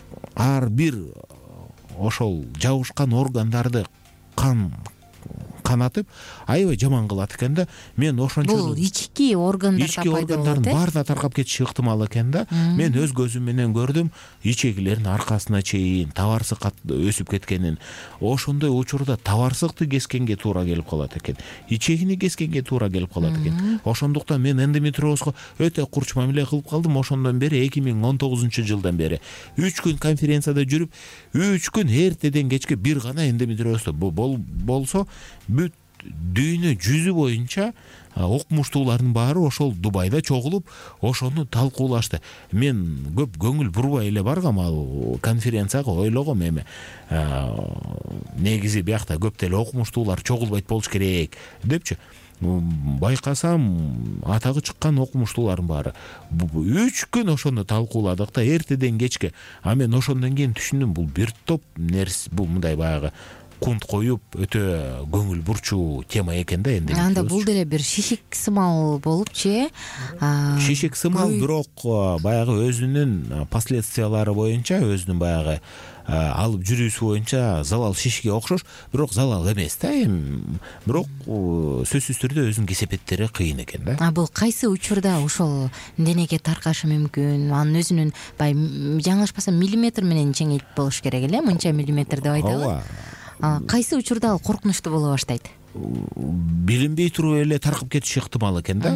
ар бир ошол жабышкан органдарды кан канатып аябай жаман кылат экен да. Мен ошончо бул ички органдарда ички органдардын баарына таркап кетиши ыктымал экен да. Мен өз көзүм менен көрдүм, ичегилердин аркасына чейин табарсык өсүп кеткенин. Ошондой учурда табарсыкты кескенге туура келип калат экен, ичегини кескенге туура келип калат экен. Ошондуктан мен эндометриозго өтө курч мамиле кылып калдым. Ошондон бери эки миң он тогузунчу жылдан бери үч күн конференцияда жүрүп, үч күн эртеден кечке бир гана эндометриоз болсо бүт дүйнө жүзү боюнча окумуштуулардын баары ошол Дубайда чогулуп, ошону талкуулашты. Мен көп көңүл бурбай эле баргам ал конференцияга, ойлогом эми негизи биякта көп деле окумуштуулар чогулбайт болуш керек депчи. Байкасам атагы чыккан окумуштуулардын баары үч күн ошону талкууладык да, эртеден кечке. А мен ошондон кийин түшүндүм, бул бир топ нерсе, бул мындай баягы кунт коюп өтө көңүл бурчуу тема экен да. Энди анда бул деле бир шишик сымал болупчу. Шишик сымал, бирок баягы өзүнүн последствиялары боюнча, өзүнүн баягы алып жүрүүсү боюнча залал шишикке окшош, бирок залал эмес да. Эми бирок сөзсүз түрдө өзүнүн кесепеттери кыйын экен да. А бул кайсы учурда ошол денеге таркашы мүмкүн? Анын өзүнүн бай жаңылышпасам миллиметр менен чеңейт болуш керек эле, мынча миллиметр деп айтабы. Кайсы учурда ал коркунучтуу боло баштайт? Билинбей туруп эле таркап кетиши ыктымал экен да.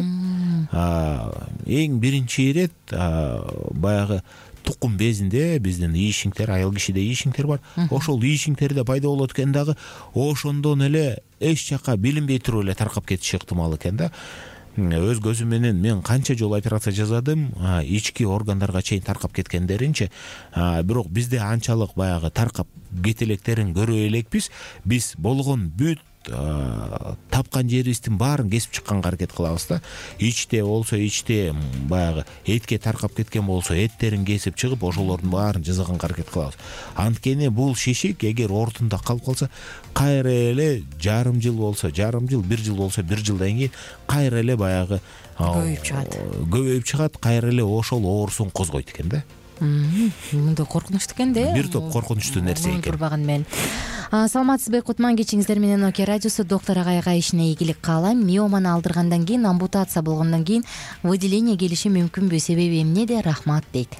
Эң биринчи ирет баягы тукум безинде биздин ийишиңтер, аял кишиде ийишиңтер бар. Ошол ийишиңтерде пайда болот экен дагы, ошондон эле эч жака билинбей туруп эле таркап кетиши ыктымал экен да. Өз көзүм менен мен канча жолу операция жасадым, ички органдарга чейин таркап кеткендеринчи. Бирок бизде анчалык баягы таркап кете электерин көрө элекпиз. Биз болгон бүт тапкан жерибиздин баарын кесип чыкканга аракет кылабыз да. Ичте болсо ичте баягы этке таркап кеткен болсо эттерин кесип чыгып, ошолордун баарын жасаганга аракет кылабыз. Анткени бул шишик эгер ортунда калып калса, кайра эле жарым жыл болсо жарым жыл, бир жыл болсо бир жылдан кийин кайра эле баягы көбөйүп чыгат. Көбөйүп чыгат, кайра эле ошол оорусун козгойт экен да. Мындай коркунучтуу экен да. Бир топ коркунучтуу нерсе экен. Турбаган мен. Саламатсызбы Кутман, кечиңиздер менен Оке радиосу. Доктор агайга ишине ийгилик каалайм. Миоманы алдыргандан кийин, ампутация болгондон кийин выделение келиши мүмкүнбү? Себеби эмнеде? Рахмат дейт.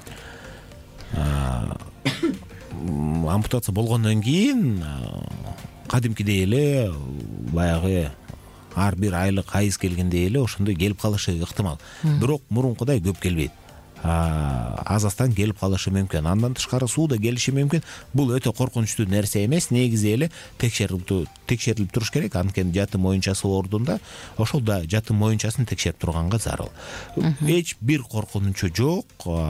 Ампутация болгондон кийин кадимкидей эле баягы ар бир айлык айыз келгендей эле ошондой келип калышы ыктымал. Бирок мурункудай көп келбейт. Азастан келип калышы мүмкүн. Андан тышкары сууда келиши мүмкүн. Бул өтө коркунучтуу нерсе эмес. Негизи эле текшерилип текшерилип туруш керек. Анткени жатым моюнчасы ордунда, ошол да жатым моюнчасын текшерип турганга зарыл. Эч бир коркунучу жок.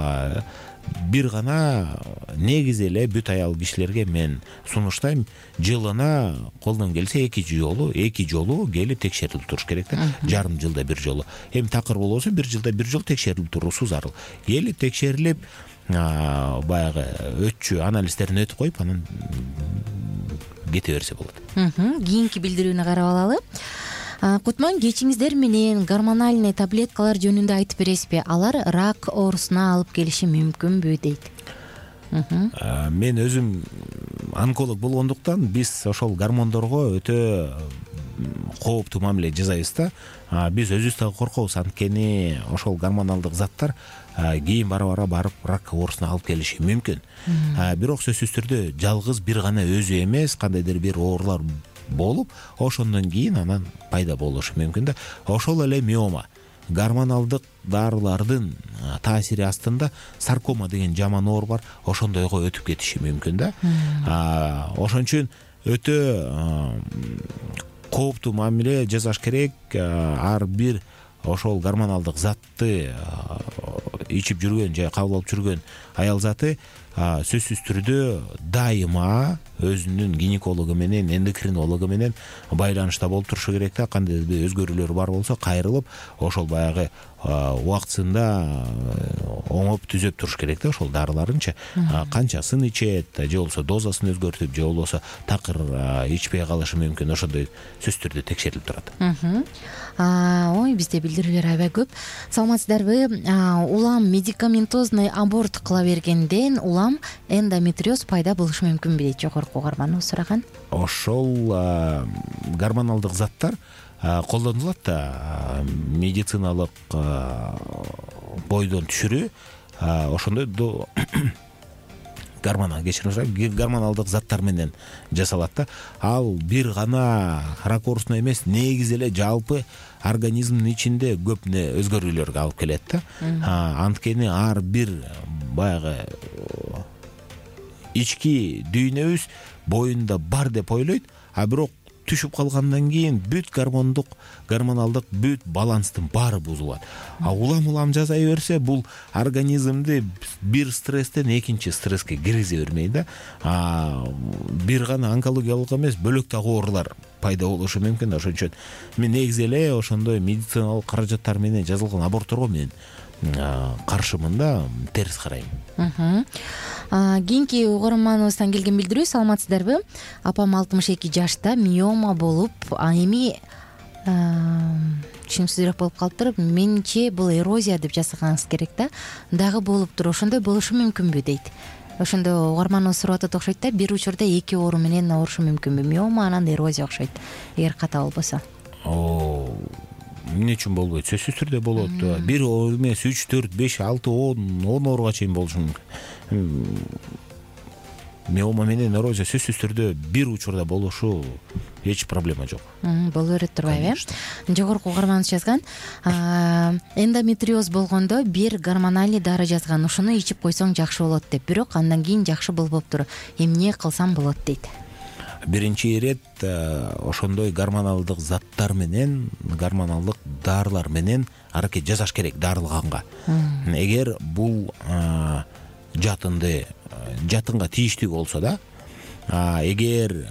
Бир гана негизи эле бүт аял кишилерге мен сунуштайм, жылына колдон келсе эки жолу, эки жолу келип текшерилип туруш керек да. Жарым жылда бир жолу. Эми такыр болсо бир жылда бир жолу текшерилип туруусу зарыл. Келип текшерилип, баягы өтчү анализдерин өтүп коюп, анан кете берсе болот. Кийинки билдирүүнү карап алалы. Кутман, кечиңиздер менен гормональный таблеткалар жөнүндө айтып бересизби? Алар рак оорусуна алып келиши мүмкүнбү дейт. Мен өзүм онколог болгондуктан биз ошол гормондорго өтө кооптуу мамиле жасайбыз да. Биз өзүбүз дагы коркобуз, анткени ошол гормоналдык заттар кийин бара-бара барып рак оорусуна алып келиши мүмкүн. Бирок сөзсүз түрдө жалгыз бир гана өзү эмес, кандайдыр бир оорулар болуп, ошондон кийин анан пайда болушу мүмкүн да. Ошол эле миома, гормоналдык дарылардын таасири астында саркома деген жаман оору бар, ошондойго өтүп кетиши мүмкүн да. Ошон үчүн өтө кооптуу мамиле жасаш керек. Ар бир ошол гормоналдык затты ичип жүргөн же кабыл алып жүргөн аял заты сөзсүз түрдө дайыма өзүнүн гинекологу менен, эндокринологу менен байланышта болуп турушу керек да. Кандай өзгөрүүлөр бар болсо кайрылып, ошол баягы убактысында оңоп түзөп туруш керек да ошол дарыларынчы. Канчасын ичет, же болбосо дозасын өзгөртүп, же болбосо такыр ичпей калышы мүмкүн. Ошондой сөзсүз түрдө текшерилип турат. Ой, бизде билдирүүлөр аябай көп. Саламатсыздарбы? Улам медикаментозный аборт кыла бергенден улам улам эндометриоз пайда болушу мүмкүнбү дейт жогорку угарманыбыз сураган. Ошол гормоналдык заттар колдонулат да медициналык бойдон түшүрүү. Ошондой гормонал кечириңиз гормоналдык заттар менен жасалат да. Ал бир гана рак оорусуна эмес, негизи эле жалпы организмдин ичинде көп не өзгөрүүлөргө алып келет да. Анткени ар бир баягы ички дүйнөбүз боюнда бар деп ойлойт, а бирок түшүп калгандан кийин бүт гормондук гормоналдык бүт баланстын баары бузулат. А улам улам жасай берсе, бул организмди бир стресстен экинчи стресске киргизе бермей да. А бир гана онкологиялык эмес, бөлөк дагы оорулар пайда болушу мүмкүн. Ошон үчүн мен негизи эле ошондой медициналык каражаттар менен жазылган абортторго мен каршымын да, терс карайм. Кийинки угарманыбыздан келген билдирүү, саламатсыздарбы? Апам алтымыш эки жашта миома болуп, эми түшүнүксүзүрөөк болуп калыптыр. Менче бул эрозия деп жазганыңыз керек да. Дагы болуптур. Ошондой болушу мүмкүнбү дейт. Ошондо угарманыбыз сурап атат окшойт да. Бир учурда эки оору менен оорушу мүмкүнбү? Миома анан эрозия окшойт. Эгер ката болбосо. Эмне үчүн болбойт? Сөзсүз түрдө болот. Бир оору эмес, үч, төрт, беш, алты, он, он ооруга чейин болушу мүмкүн. Миома менен эрозия сөзсүз түрдө бир учурда болушу эч проблема жок. Боло берет турбайбы? Жогорку угарманыбыз жазган. Эндометриоз болгондо бир гормональ дары жазган. Ушуну ичип койсоң жакшы болот деп. Бирок андан кийин жакшы болбоптур. Эмне кылсам болот дейт. Биринчи ирет ошондой гормоналдык заттар менен, гормоналдык дарылар менен аракет жасаш керек дарылганга. Эгер бул жатынды жатынга тийиштүү болсо да, эгер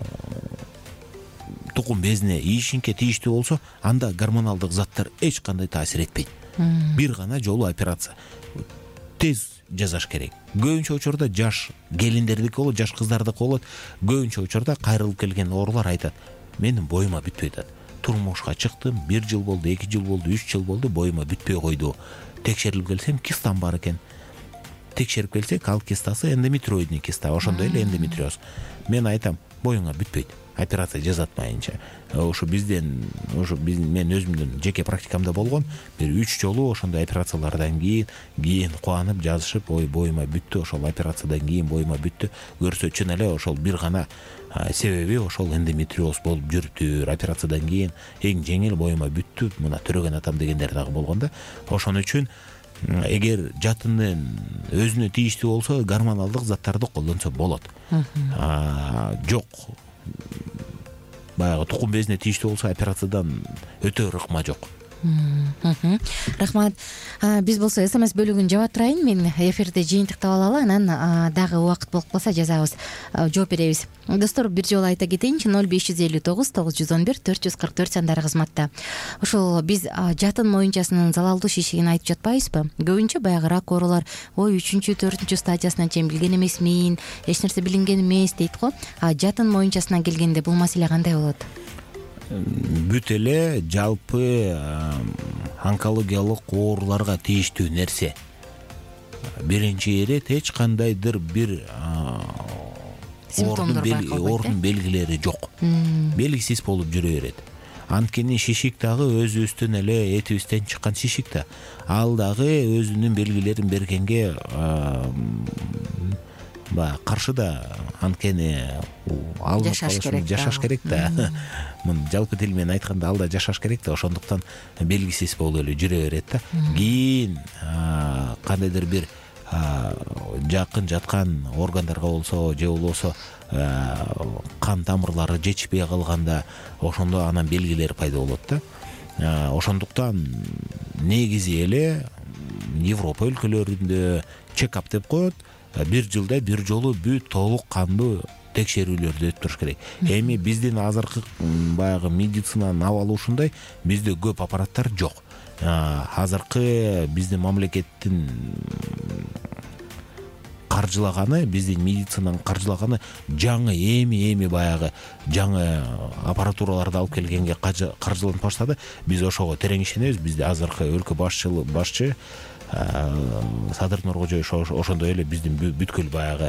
тукум безине, ишинке тийиштүү болсо, анда гормоналдык заттар эч кандай таасир этпейт. Бир гана жолу операция. Тез жасаш керек. Көбүнчө учурда жаш келиндердики болот, жаш кыздардыкы болот. Көбүнчө учурда кайрылып келген оорулар айтат: менин боюма бүтпөй атат. Турмушка чыктым, бир жыл болду, эки жыл болду, үч жыл болду, боюма бүтпөй койду. Текшерилип келсем, кистам бар экен. Текшерип келсек, ал кистасы эндометриоидный киста, ошондой эле эндометриоз. Мен айтам, боюңа бүтпөйт. Операция жасатмайынча. Ошо бизден, ошо мен өзүмдүн жеке практикамда болгон бир үч жолу ошондой операциялардан кийин кийин кубанып жазышып, ой, боюма бүттү, ошол операциядан кийин боюма бүттү. Көрсө чын эле ошол бир гана себеби ошол эндометриоз болуп жүрүптүр. Операциядан кийин эң жеңил боюма бүттү, мына төрөгөн атам дегендер дагы болгон да. Ошон үчүн эгер жатындын өзүнө тийиштүү болсо, гормоналдык заттарды колдонсо болот. Жок, баягы тукум безине тийиштүү болсо, операциядан өтөр ыкма жок. Рахмат. Биз болсо смс бөлүгүн жаап турайын. Мен эфирде жыйынтыктап алалы, анан дагы убакыт болуп калса жазабыз, жооп беребиз. Достор, бир жолу айта кетейинчи, ноль беш жүз элүү тогуз тогуз жүз он бир төрт жүз кырк төрт сандары кызматта. Ошол биз жатын моюнчасынын залалдуу шишигин айтып жатпайбызбы? Көбүнчө баягы рак оорулар, ой, үчүнчү, төртүнчү стадиясына чейин билген эмесмин, эч нерсе билинген эмес дейт го. А жатын моюнчасына келгенде бул маселе кандай болот? Бүт эле жалпы онкологиялык ооруларга тийиштүү нерсе. Биринчи ирет эч кандайдыр бир оорунун белгилери жок. Белгисиз болуп жүрө берет. Анткени шишик дагы өзүбүздөн эле этибизден чыккан шишик да. Ал дагы өзүнүн белгилерин бергенге ба каршы да, анткени ал жашаш керек, жашаш керек да. Мын жалпы тил менен айтканда ал да жашаш керек да, ошондуктан белгисиз болуп эле жүрө берет да. Кийин кандайдыр бир жакын жаткан органдарга болсо, же болбосо кан тамырлары жетишпей калганда, ошондо анан белгилер пайда болот да. Ошондуктан негизи эле Европа өлкөлөрүндө чекап деп коет. Бир жылда бир жолу бүт толук кандуу текшерүүлөрдү өтүп туруш керек. Эми биздин азыркы баягы медицинанын абалы ушундай, бизде көп аппараттар жок. Азыркы биздин мамлекеттин каржылаганы, биздин медицинанын каржылаганы жаңы эми-эми баягы жаңы аппаратураларды алып келгенге каржыланып баштады. Биз ошого терең ишенебиз. Бизде азыркы өлкө башчы башчы Садыр Нуркожоевич ошондой эле биздин бүткүл баягы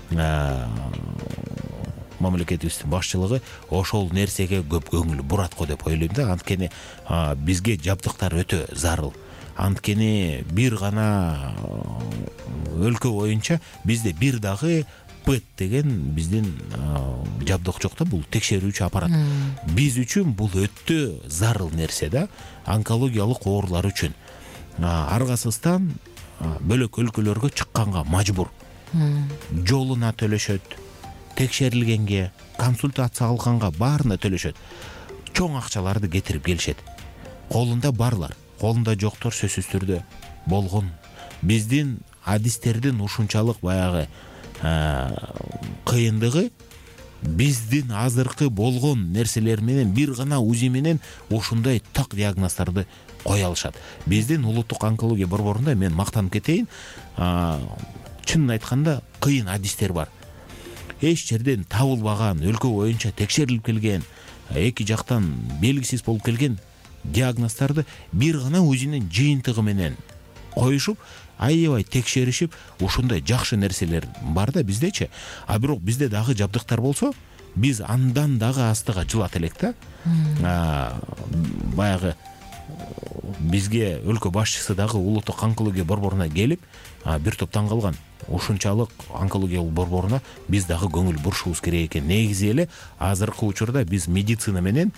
мамлекетибиздин башчылыгы ошол нерсеге көп көңүл бурат го деп ойлойм да. Анткени бизге жабдыктар өтө зарыл. Анткени бир гана өлкө боюнча бизде бир дагы ПЭТ деген биздин жабдык жок да, бул текшерүүчү аппарат. Биз үчүн бул өтө зарыл нерсе да, онкологиялык оорулар үчүн. Аргасыздан бөлөк өлкөлөргө чыкканга мажбур. Жолуна төлөшөт, текшерилгенге, консультация алганга баарына төлөшөт. Чоң акчаларды кетирип келишет. Колунда барлар, колунда жоктор сөзсүз түрдө болгон. Биздин адистердин ушунчалык баягы кыйындыгы биздин азыркы болгон нерселер менен бир гана УЗИ менен ушундай так диагноздорду кое алышат. Биздин улуттук онкология борборунда мен мактанып кетейин, чынын айтканда кыйын адистер бар. Эч жерден табылбаган, өлкө боюнча текшерилип келген, эки жактан белгисиз болуп келген диагноздорду бир гана УЗИнин жыйынтыгы менен коюшуп, аябай текшеришип, ушундай жакшы нерселер бар да биздечи. А бирок бизде дагы жабдыктар болсо, биз андан дагы астыга жылат элек да. Баягы бизге өлкө башчысы дагы улуттук онкология борборуна келип, бир топтан калган. Ушунчалык онкология борборуна биз дагы көңүл бурушубуз керек экен. Негизи эле азыркы учурда биз медицина менен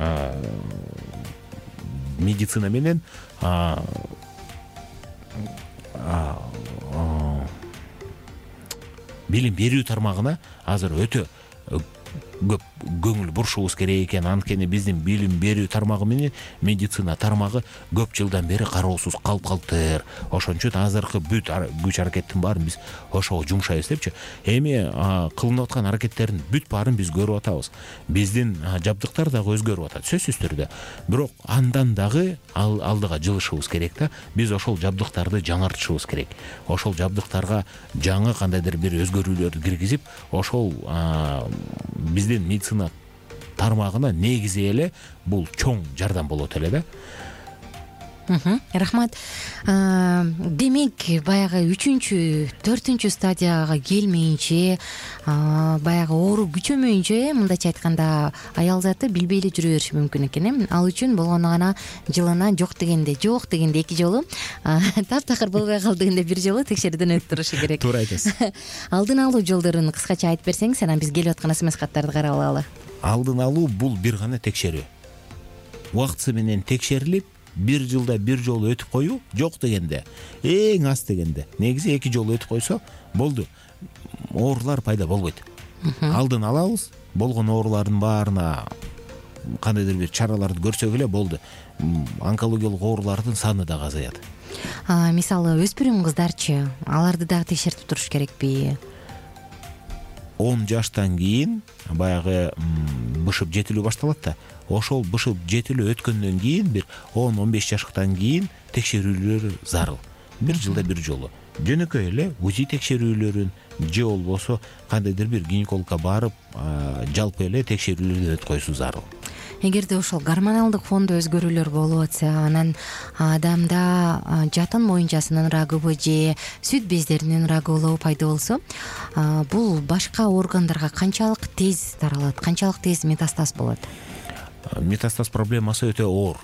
медицина менен билим берүү тармагына азыр өтө көп көңүл бурушубуз керек экен. Анткени биздин билим берүү тармагы менен медицина тармагы көп жылдан бери кароосуз калып калыптыр. Ошон үчүн азыркы бүт күч аракеттин баарын биз ошого жумшайбыз депчи. Эми кылынып аткан аракеттердин бүт баарын биз көрүп атабыз. Биздин жабдыктар дагы өзгөрүп атат сөзсүз түрдө. Бирок андан дагы алдыга жылышыбыз керек да. Биз ошол жабдыктарды жаңартышыбыз керек. Ошол жабдыктарга жаңы кандайдыр бир өзгөрүүлөрдү киргизип, ошол биздин медицина тармагына негизи эле бул чоң жардам болот эле да. Рахмат. Демек, баягы үчүнчү, төртүнчү стадияга келмейинче, баягы оору күчөмөйүнчө, мындайча айтканда, аял заты билбей эле жүрө бериши мүмкүн экен. Ал үчүн болгону гана жылына жок дегенде, жок дегенде эки жолу, таптакыр болбой калды дегенде бир жолу текшерүүдөн өтүп турушу керек. Туура айтасыз. Алдын алуу жолдорун кыскача айтып берсеңиз, анан биз келип аткан смс каттарды карап алалы. Алдын алуу бул бир гана текшерүү. Убактысы менен текшерилип, бир жылда бир жолу өтүп коюу, жок дегенде, эң аз дегенде, негизи эки жолу өтүп койсо болду. Оорулар пайда болбойт. Алдын алабыз, болгон оорулардын баарына кандайдыр бир чараларды көрсөк эле болду. Онкологиялык оорулардын саны да азаят. Мисалы, өспүрүм кыздарчы, аларды дагы текшертип туруш керекпи? он жаштан кийин баягы бышып жетилүү башталат да. Ошол бышып жетилүү өткөндөн кийин бир он он беш жаштан кийин текшерүүлөр зарыл. Бир жылда бир жолу. Жөнөкөй эле УЗИ текшерүүлөрүн же болбосо кандайдыр бир гинекологко барып, жалпы эле текшерүүлөрдөн өтүп коюшу зарыл. Эгерде ошол гормоналдык фондо өзгөрүүлөр болуп атса, анан адамда жатын моюнчасынын рагыбы же сүт бездеринин рагылоо пайда болсо, бул башка органдарга канчалык тез таралат, канчалык тез метастаз болот? Метастаз проблемасы өтө оор.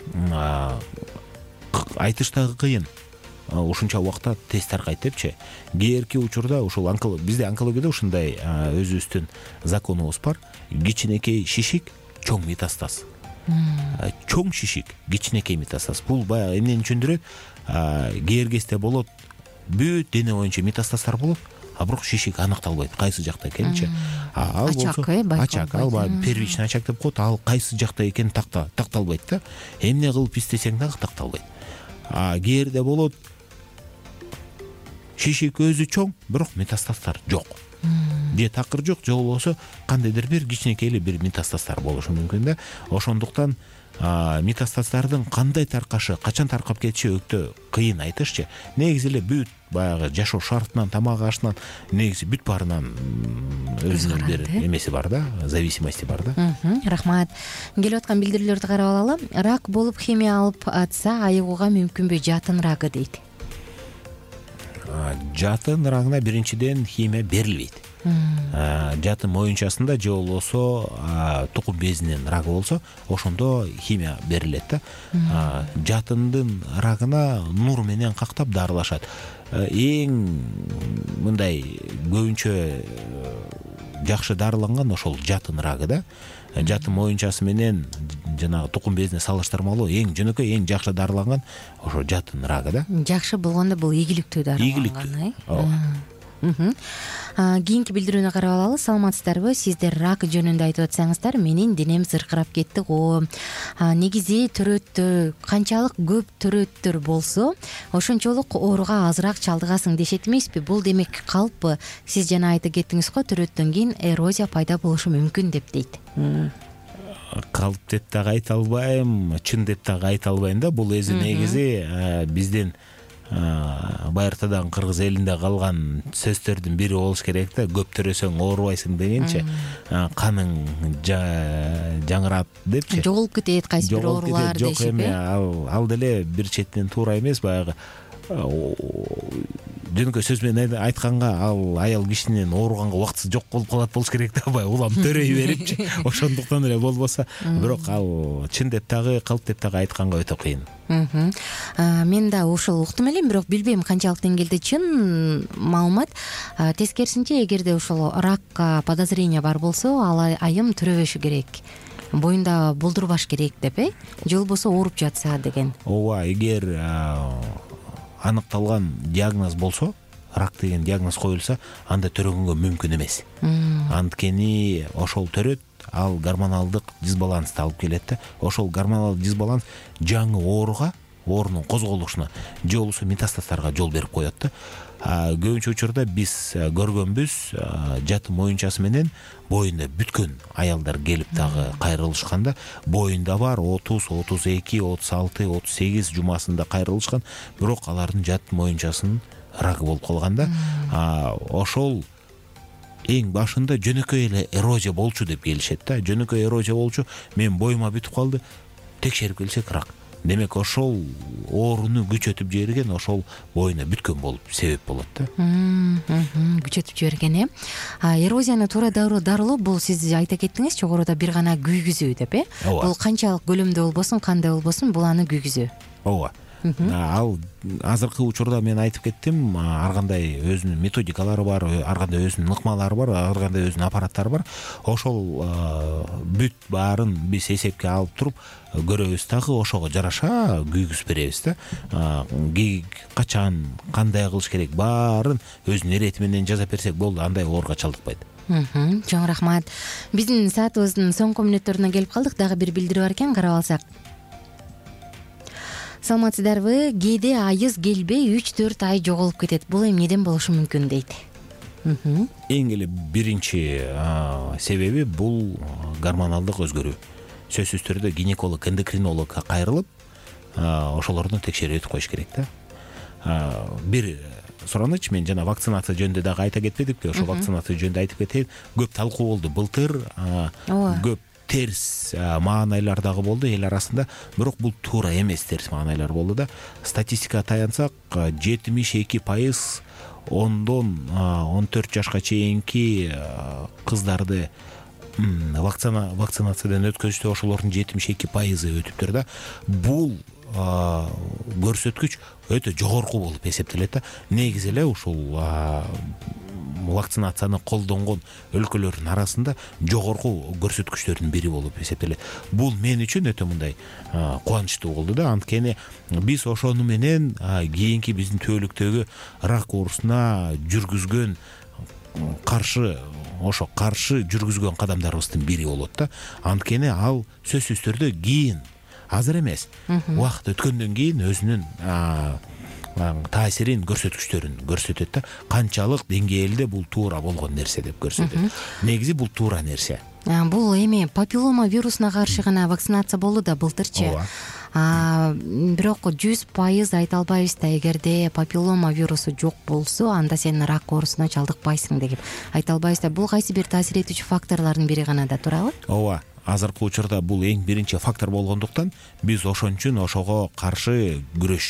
Айтыш дагы кыйын. Ушунча убакта тез таркайт депчи. Кээерки учурда ушул онкология, бизде онкологияда ушундай өзүбүздүн законубуз бар. Кичинекей шишик, чоң метастаз. Чоң шишик, кичинекей метастаз. Бул баягы эмнени түшүндүрөт? Кээр кезде болот, бүт дене боюнча метастаздар болот, а бирок шишик аныкталбайт, кайсы жакта экенинчи. Ал болсо ачак, ал первичный ачак деп коет, ал кайсы жакта экени такталбайт да. Эмне кылып издесең дагы такталбайт. А кээрде болот, шишик өзү чоң, бирок метастаздар жок. Же такыр жок, же болбосо кандайдыр бир кичинекей эле бир метастаздар болушу мүмкүн да. Ошондуктан метастаздардын кандай таркашы, качан таркап кетиши өтө кыйын айтышчы. Негизи эле бүт баягы жашоо шартынан, тамак ашынан, негизи бүт баарынан өзүнүн бир эмеси бар да, зависимости бар да. Рахмат. Келип аткан билдирүүлөрдү карап алалы. Рак болуп химия алып атса, айыгууга мүмкүнбү жатын рагы дейт? жатын рагына биринчиден химия берилбейт. Жатын моюнчасында же болбосо тукум безинин рагы болсо ошондо химия берилет да. Жатындын рагына нур менен кактап дарылашат. Эң мындай көбүнчө жакшы дарыланган ошол жатын рагы да. Жатын моюнчасы менен жанагы тукум безине салыштырмалуу эң жөнөкөй, эң жакшы дарыланган ошо жатын рагы да. Жакшы болгондо бул ийгиликтүү дарыланган. Ийгиликтүү. Ооба. Кийинки билдирүүнү карап алалы. Саламатсыздарбы? Сиздер рак жөнүндө айтып атсаңыздар, менин денем зыркырап кетти го. Негизи төрөттө канчалык көп төрөттөр болсо, ошончолук ооруга азыраак чалдыгасың дешет эмеспи? Бул демек калппы? Сиз жана айтып кеттиңиз го, төрөттөн кийин эрозия пайда болушу мүмкүн деп дейт. Калп деп дагы айта албайм, чын деп дагы айта албайм да. Бул өзү негизи биздин байыртадан кыргыз элинде калган сөздөрдүн бири болуш керек да. Көп төрөсөң оорубайсың дегенче, каның жаңырат депчи. Жоголуп кетет кайсы бир оорулар дешип. Жок эми ал деле бир четинен туура эмес. Баягы жөнөкөй сөз менен айтканга ал аял кишинин ооруганга убактысы жок болуп калат болуш керек да. Баягы улам төрөй берипчи. Ошондуктан эле болбосо, бирок ал чын деп дагы калп деп дагы айтканга өтө кыйын. Мен да ошол уктум элем, бирок билбейм канчалык деңгээлде чын маалымат. Тескерисинче, эгерде ошол ракка подозрение бар болсо, ал айым төрөбөшү керек, боюнда болдурбаш керек деп, э? Же болбосо ооруп жатса деген. Ооба, эгер аныкталган диагноз болсо, рак деген диагноз коюлса, анда төрөгөнгө мүмкүн эмес. Анткени ошол төрөт ал гормоналдык дисбалансты алып келет да. Ошол гормоналдык дисбаланс жаңы ооруга, оорунун козголушуна же болбосо метастаздарга жол берип коет да. Көбүнчө учурда биз көргөнбүз, жатын моюнчасы менен боюнда бүткөн аялдар келип дагы кайрылышканда, боюнда бар отуз, отуз эки, отуз алты, отуз сегиз жумасында кайрылышкан, бирок алардын жатын моюнчасынын рагы болуп калган да. Ошол эң башында жөнөкөй эле эрозия болчу деп келишет да. Жөнөкөй эрозия болчу, мен боюма бүтүп калды, текшерип келсек рак. Демек ошол ооруну күчөтүп жиберген, ошол боюна бүткөн болуп себеп болот да. Күчөтүп жиберген, э? Эрозияны туура дарылоо, бул сиз айта кеттиңиз, жогоруда бир гана күйгүзүү деп, э? Бул канчалык көлөмдө болбосун, кандай болбосун, бул аны күйгүзүү. Ооба. Ал азыркы учурда мен айтып кеттим, ар кандай өзүнүн методикалары бар, ар кандай өзүнүн ыкмалары бар, ар кандай өзүнүн аппараттары бар. Ошол бүт баарын биз эсепке алып туруп көрөбүз дагы, ошого жараша күйгүз беребиз да. Качан, кандай кылыш керек, баарын өзүнүн ирети менен жазап берсек болду, андай ооруга чалдыкпайт. Чоң рахмат. Биздин саатыбыздын соңку мүнөттөрүнө келип калдык. Дагы бир билдирүү бар экен, карап алсак. Саламатсыздарбы? Кээде айыз келбей үч төрт ай жоголуп кетет. Бул эмнеден болушу мүмкүн дейт. Эң эле биринчи себеби бул гормоналдык өзгөрүү. Сөзсүз түрдө гинеколог, эндокринологко кайрылып, ошолордун текшерип өтүп коюш керек да. Бир суранычы, мен жана вакцинация жөнүндө дагы айта кетпедикпи? Ошол вакцинация жөнүндө айтып кетейин. Көп талкуу болду былтыр, көп терс маанайлар дагы болду эл арасында, бирок бул туура эмес терс маанайлар болду да. Статистикага таянсак, жетимиш эки пайыз ондон он төрт жашка чейинки кыздарды вакцинациядан өткөзүштү, ошолордун жетимиш эки пайызы өтүптүр да. Бул көрсөткүч өтө жогорку болуп эсептелет да. Негизи эле ушул вакцинацияны колдонгон өлкөлөрдүн арасында жогорку көрсөткүчтөрдүн бири болуп эсептелет. Бул мен үчүн өтө мындай кубанычтуу болду да. Анткени биз ошону менен кийинки биздин түбөлүктөгү рак оорусуна жүргүзгөн каршы ошо каршы жүргүзгөн кадамдарыбыздын бири болот да. Анткени ал сөзсүз түрдө кийин, азыр эмес, убакыт өткөндөн кийин өзүнүн таасирин, көрсөткүчтөрүн көрсөтөт да. Канчалык деңгээлде бул туура болгон нерсе деп көрсөтөт. Негизи бул туура нерсе. Бул эми папиллома вирусуна каршы гана вакцинация болду да былтырчы. Бирок жүз пайыз айта албайбыз да, эгерде папиллома вирусу жок болсо, анда сен рак оорусуна чалдыкпайсың деп айта албайбыз да. Бул кайсы бир таасир этүүчү факторлордун бири гана да, туурабы? Ооба. Азыркы учурда бул эң биринчи фактор болгондуктан биз ошон үчүн ошого каршы күрөш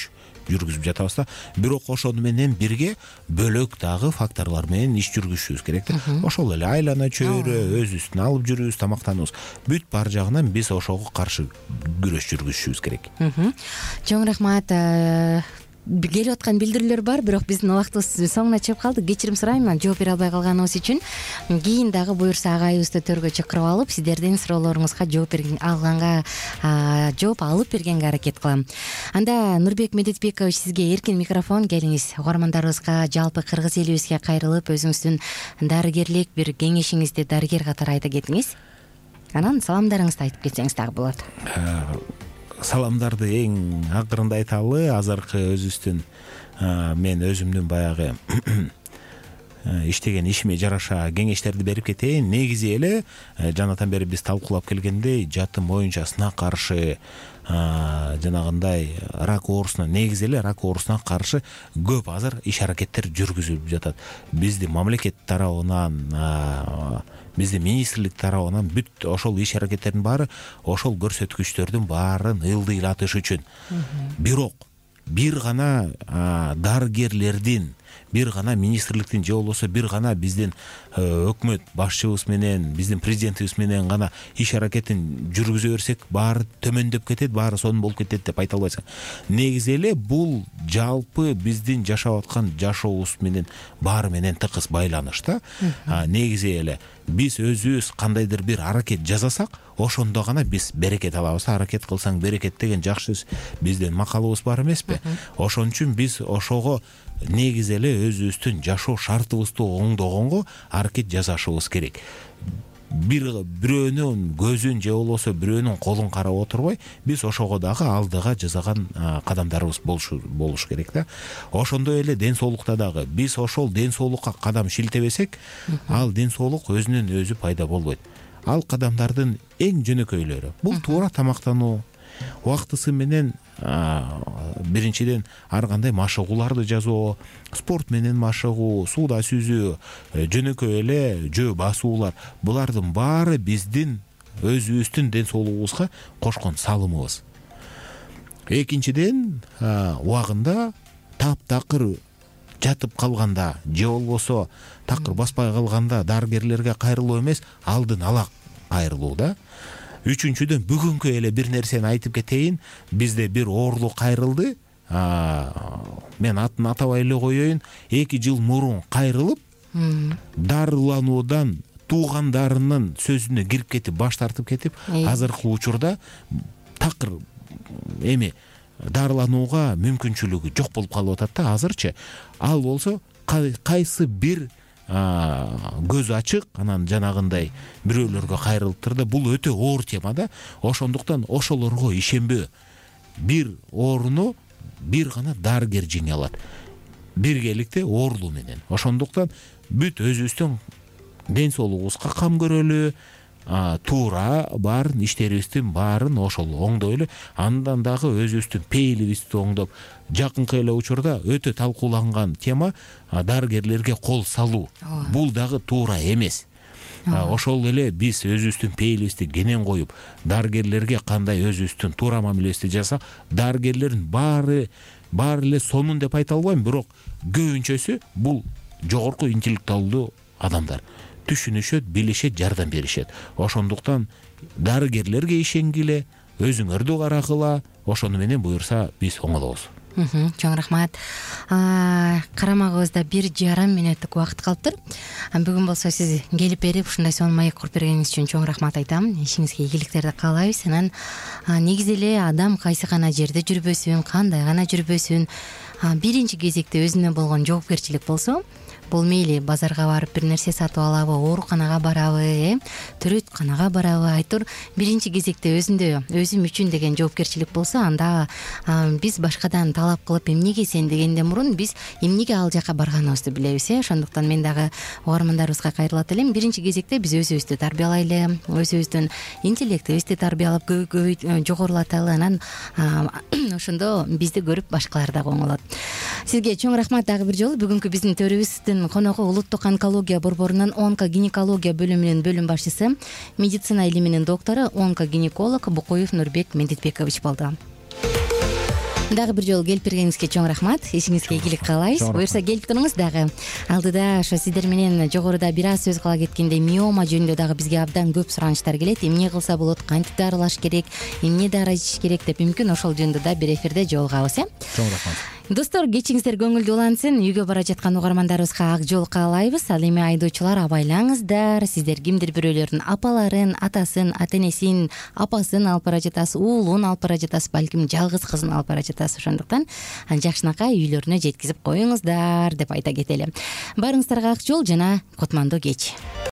жүргүзүп жатабыз да. Бирок ошону менен бирге бөлөк дагы факторлор менен иш жүргүзүшүбүз керек да. Ошол эле айлана чөйрө, өзүбүздүн алып жүрүүбүз, тамактануубуз, бүт бар жагынан биз ошого каршы күрөш жүргүзүшүбүз керек. Чоң рахмат. Келип аткан билдирүүлөр бар, бирок биздин убактыбыз соңуна чыгып калды. Кечирим сурайм, жооп бере албай калганыбыз үчүн. Кийин дагы буюрса агайыбызды төргө чакырып алып, сиздердин суроолоруңузга жооп берген алганга жооп алып бергенге аракет кылам. Анда Нурбек Медетбекович, сизге эркин микрофон, келиңиз угармандарыбызга, жалпы кыргыз элибизге кайрылып, өзүңүздүн дарыгерлик бир кеңешиңизди дарыгер катары айта кетиңиз. Анан саламдарыңызды айтып кетсеңиз дагы болот. Саламдарды эң акырында айталы. Азыркы өзүбүздүн мен өзүмдүн баягы иштеген ишиме жараша кеңештерди берип кетейин. Негизи эле жанатан бери биз талкуулап келгендей, жатым боюнча сынак каршы жанагындай рак оорусуна, негизи эле рак оорусуна каршы көп азыр иш аракеттер жүргүзүлүп жатат. Биздин мамлекет тарабынан, биздин министрлик тарабынан бүт ошол иш аракеттердин баары ошол көрсөткүчтөрдүн баарын ылдыйлатыш үчүн. Бирок бир гана дарыгерлердин, бир гана министрликтин же болбосо бир гана биздин өкмөт башчыбыз менен, биздин президентибиз менен гана иш аракетин жүргүзө берсек, баары төмөндөп кетет, баары сонун болуп кетет деп айта албайсың. Негизи эле бул жалпы биздин жашап аткан жашообуз менен баары менен тыкыз байланыш да. Негизи эле биз өзүбүз кандайдыр бир аракет жасасак, ошондо гана биз берекет алабыз. Аракет кылсаң берекет деген жакшы биздин макалыбыз бар эмеспи? Ошон үчүн биз ошого негизи эле өзүбүздүн жашоо шартыбызды оңдогонго аракет жасашыбыз керек. Бир бирөөнүн көзүн же болбосо бирөөнүн колун карап отурбай, биз ошого дагы алдыга жасаган кадамдарыбыз болуш керек да. Ошондой эле ден соолукта дагы биз ошол ден соолукка кадам шилтебесек, ал ден соолук өзүнөн өзү пайда болбойт. Ал кадамдардын эң жөнөкөйлөрү бул туура тамактануу, убактысы менен биринчиден ар кандай машыгууларды жасоо, спорт менен машыгуу, сууда сүзүү, жөнөкөй эле жөө басуулар, булардын баары биздин өзүбүздүн ден соолугубузга кошкон салымыбыз. Экинчиден, убагында таптакыр жатып калганда же болбосо такыр баспай калганда дарыгерлерге кайрылуу эмес, алдын ала кайрылуу да. Үчүнчүдөн, бүгүнкү эле бир нерсени айтып кетейин. Бизде бир оорлук кайрылды. Мен атын атабай эле коеюн. эки жыл мурун кайрылып, дарылануудан туугандарынын сөзүнө кирип кетип, баш тартып кетип, азыркы учурда такыр эми дарыланууга мүмкүнчүлүгү жок болуп калып атат да азырчы. Ал болсо кайсы бир көз ачык, анан жанагындай бирөөлөргө кайрылыптыр да. Бул өтө оор тема да. Ошондуктан ошолорго ишенбөө. Бир ооруну бир гана дарыгер жеңе алат, биргеликте оорлуу менен. Ошондуктан бүт өзүбүздүн ден соолугубузга кам көрөлү, туура баарын иштерибиздин баарын ошол оңдойлу. Андан дагы өзүбүздүн пейилибизди оңдоп, жакынкы эле учурда өтө талкууланган тема дарыгерлерге кол салуу. Бул дагы туура эмес. Ошол эле биз өзүбүздүн пейилибизди кенен коюп, дарыгерлерге кандай өзүбүздүн туура мамилебизди жасасак, дарыгерлердин баары баары эле сонун деп айта албайм, бирок көбүнчөсү бул жогорку интеллектуалдуу адамдар. Түшүнүшөт, билишет, жардам беришет. Ошондуктан дарыгерлерге ишенгиле, өзүңөрдү карагыла, ошону менен буюрса биз оңолобуз. Чоң рахмат. Карамагыбызда бир жарым мүнөттүк убакыт калыптыр. Бүгүн болсо сиз келип берип, ушундай сонун маек куруп бергениңиз үчүн чоң рахмат айтам. Ишиңизге ийгиликтерди каалайбыз. Анан негизи эле адам кайсы гана жерде жүрбөсүн, кандай гана жүрбөсүн, биринчи кезекте өзүнө болгон жоопкерчилик болсо, бул мейли базарга барып бир нерсе сатып алабы, ооруканага барабы, э, төрөтканага барабы, айтор биринчи кезекте өзүндө өзүм үчүн деген жоопкерчилик болсо, анда биз башкадан талап кылып эмнеге сен дегенден мурун биз эмнеге ал жака барганыбызды билебиз, э. Ошондуктан мен дагы угармандарыбызга кайрылат элем. Биринчи кезекте биз өзүбүздү тарбиялайлы, өзүбүздүн интеллектибизди тарбиялап жогорулаталы, анан ошондо бизди көрүп башкалар дагы оңолот. Сизге чоң рахмат дагы бир жолу. Бүгүнкү биздин төрүбүздүн коногу улуттук онкология борборунун онкогинекология бөлүмүнүн бөлүм башчысы, медицина илиминин доктору, онкогинеколог Букуев Нурбек Медетбекович болду. дагы бир жолу келип бергениңизге чоң рахмат. Ишиңизге ийгилик каалайбыз. Буюрса келип туруңуз. Дагы алдыда ошо сиздер менен жогоруда бир аз сөз кыла кеткендей миома жөнүндө дагы бизге абдан көп суранычтар келет. Эмне кылса болот, кантип дарылаш керек, эмне дары ичиш керек деп мүмкүн ошол жөнүндө да бир эфирде жолугабыз, э? Чоң рахмат. Достор, кечиңиздер көңүлдүү улансын. Үйгө бара жаткан угармандарыбызга ак жол каалайбыз. Ал эми айдоочулар абайлаңыздар. Сиздер кимдир бирөөлөрдүн апаларын, атасын, ата-энесин, апасын алып бара жатасыз, уулун алып бара жатасыз, балким жалгыз кызын алып бара жатасыз. Ошондуктан жакшынакай үйлөрүнө жеткизип коюңуздар деп айта кетели. Барыңыздарга ак жол жана кутмандуу кеч.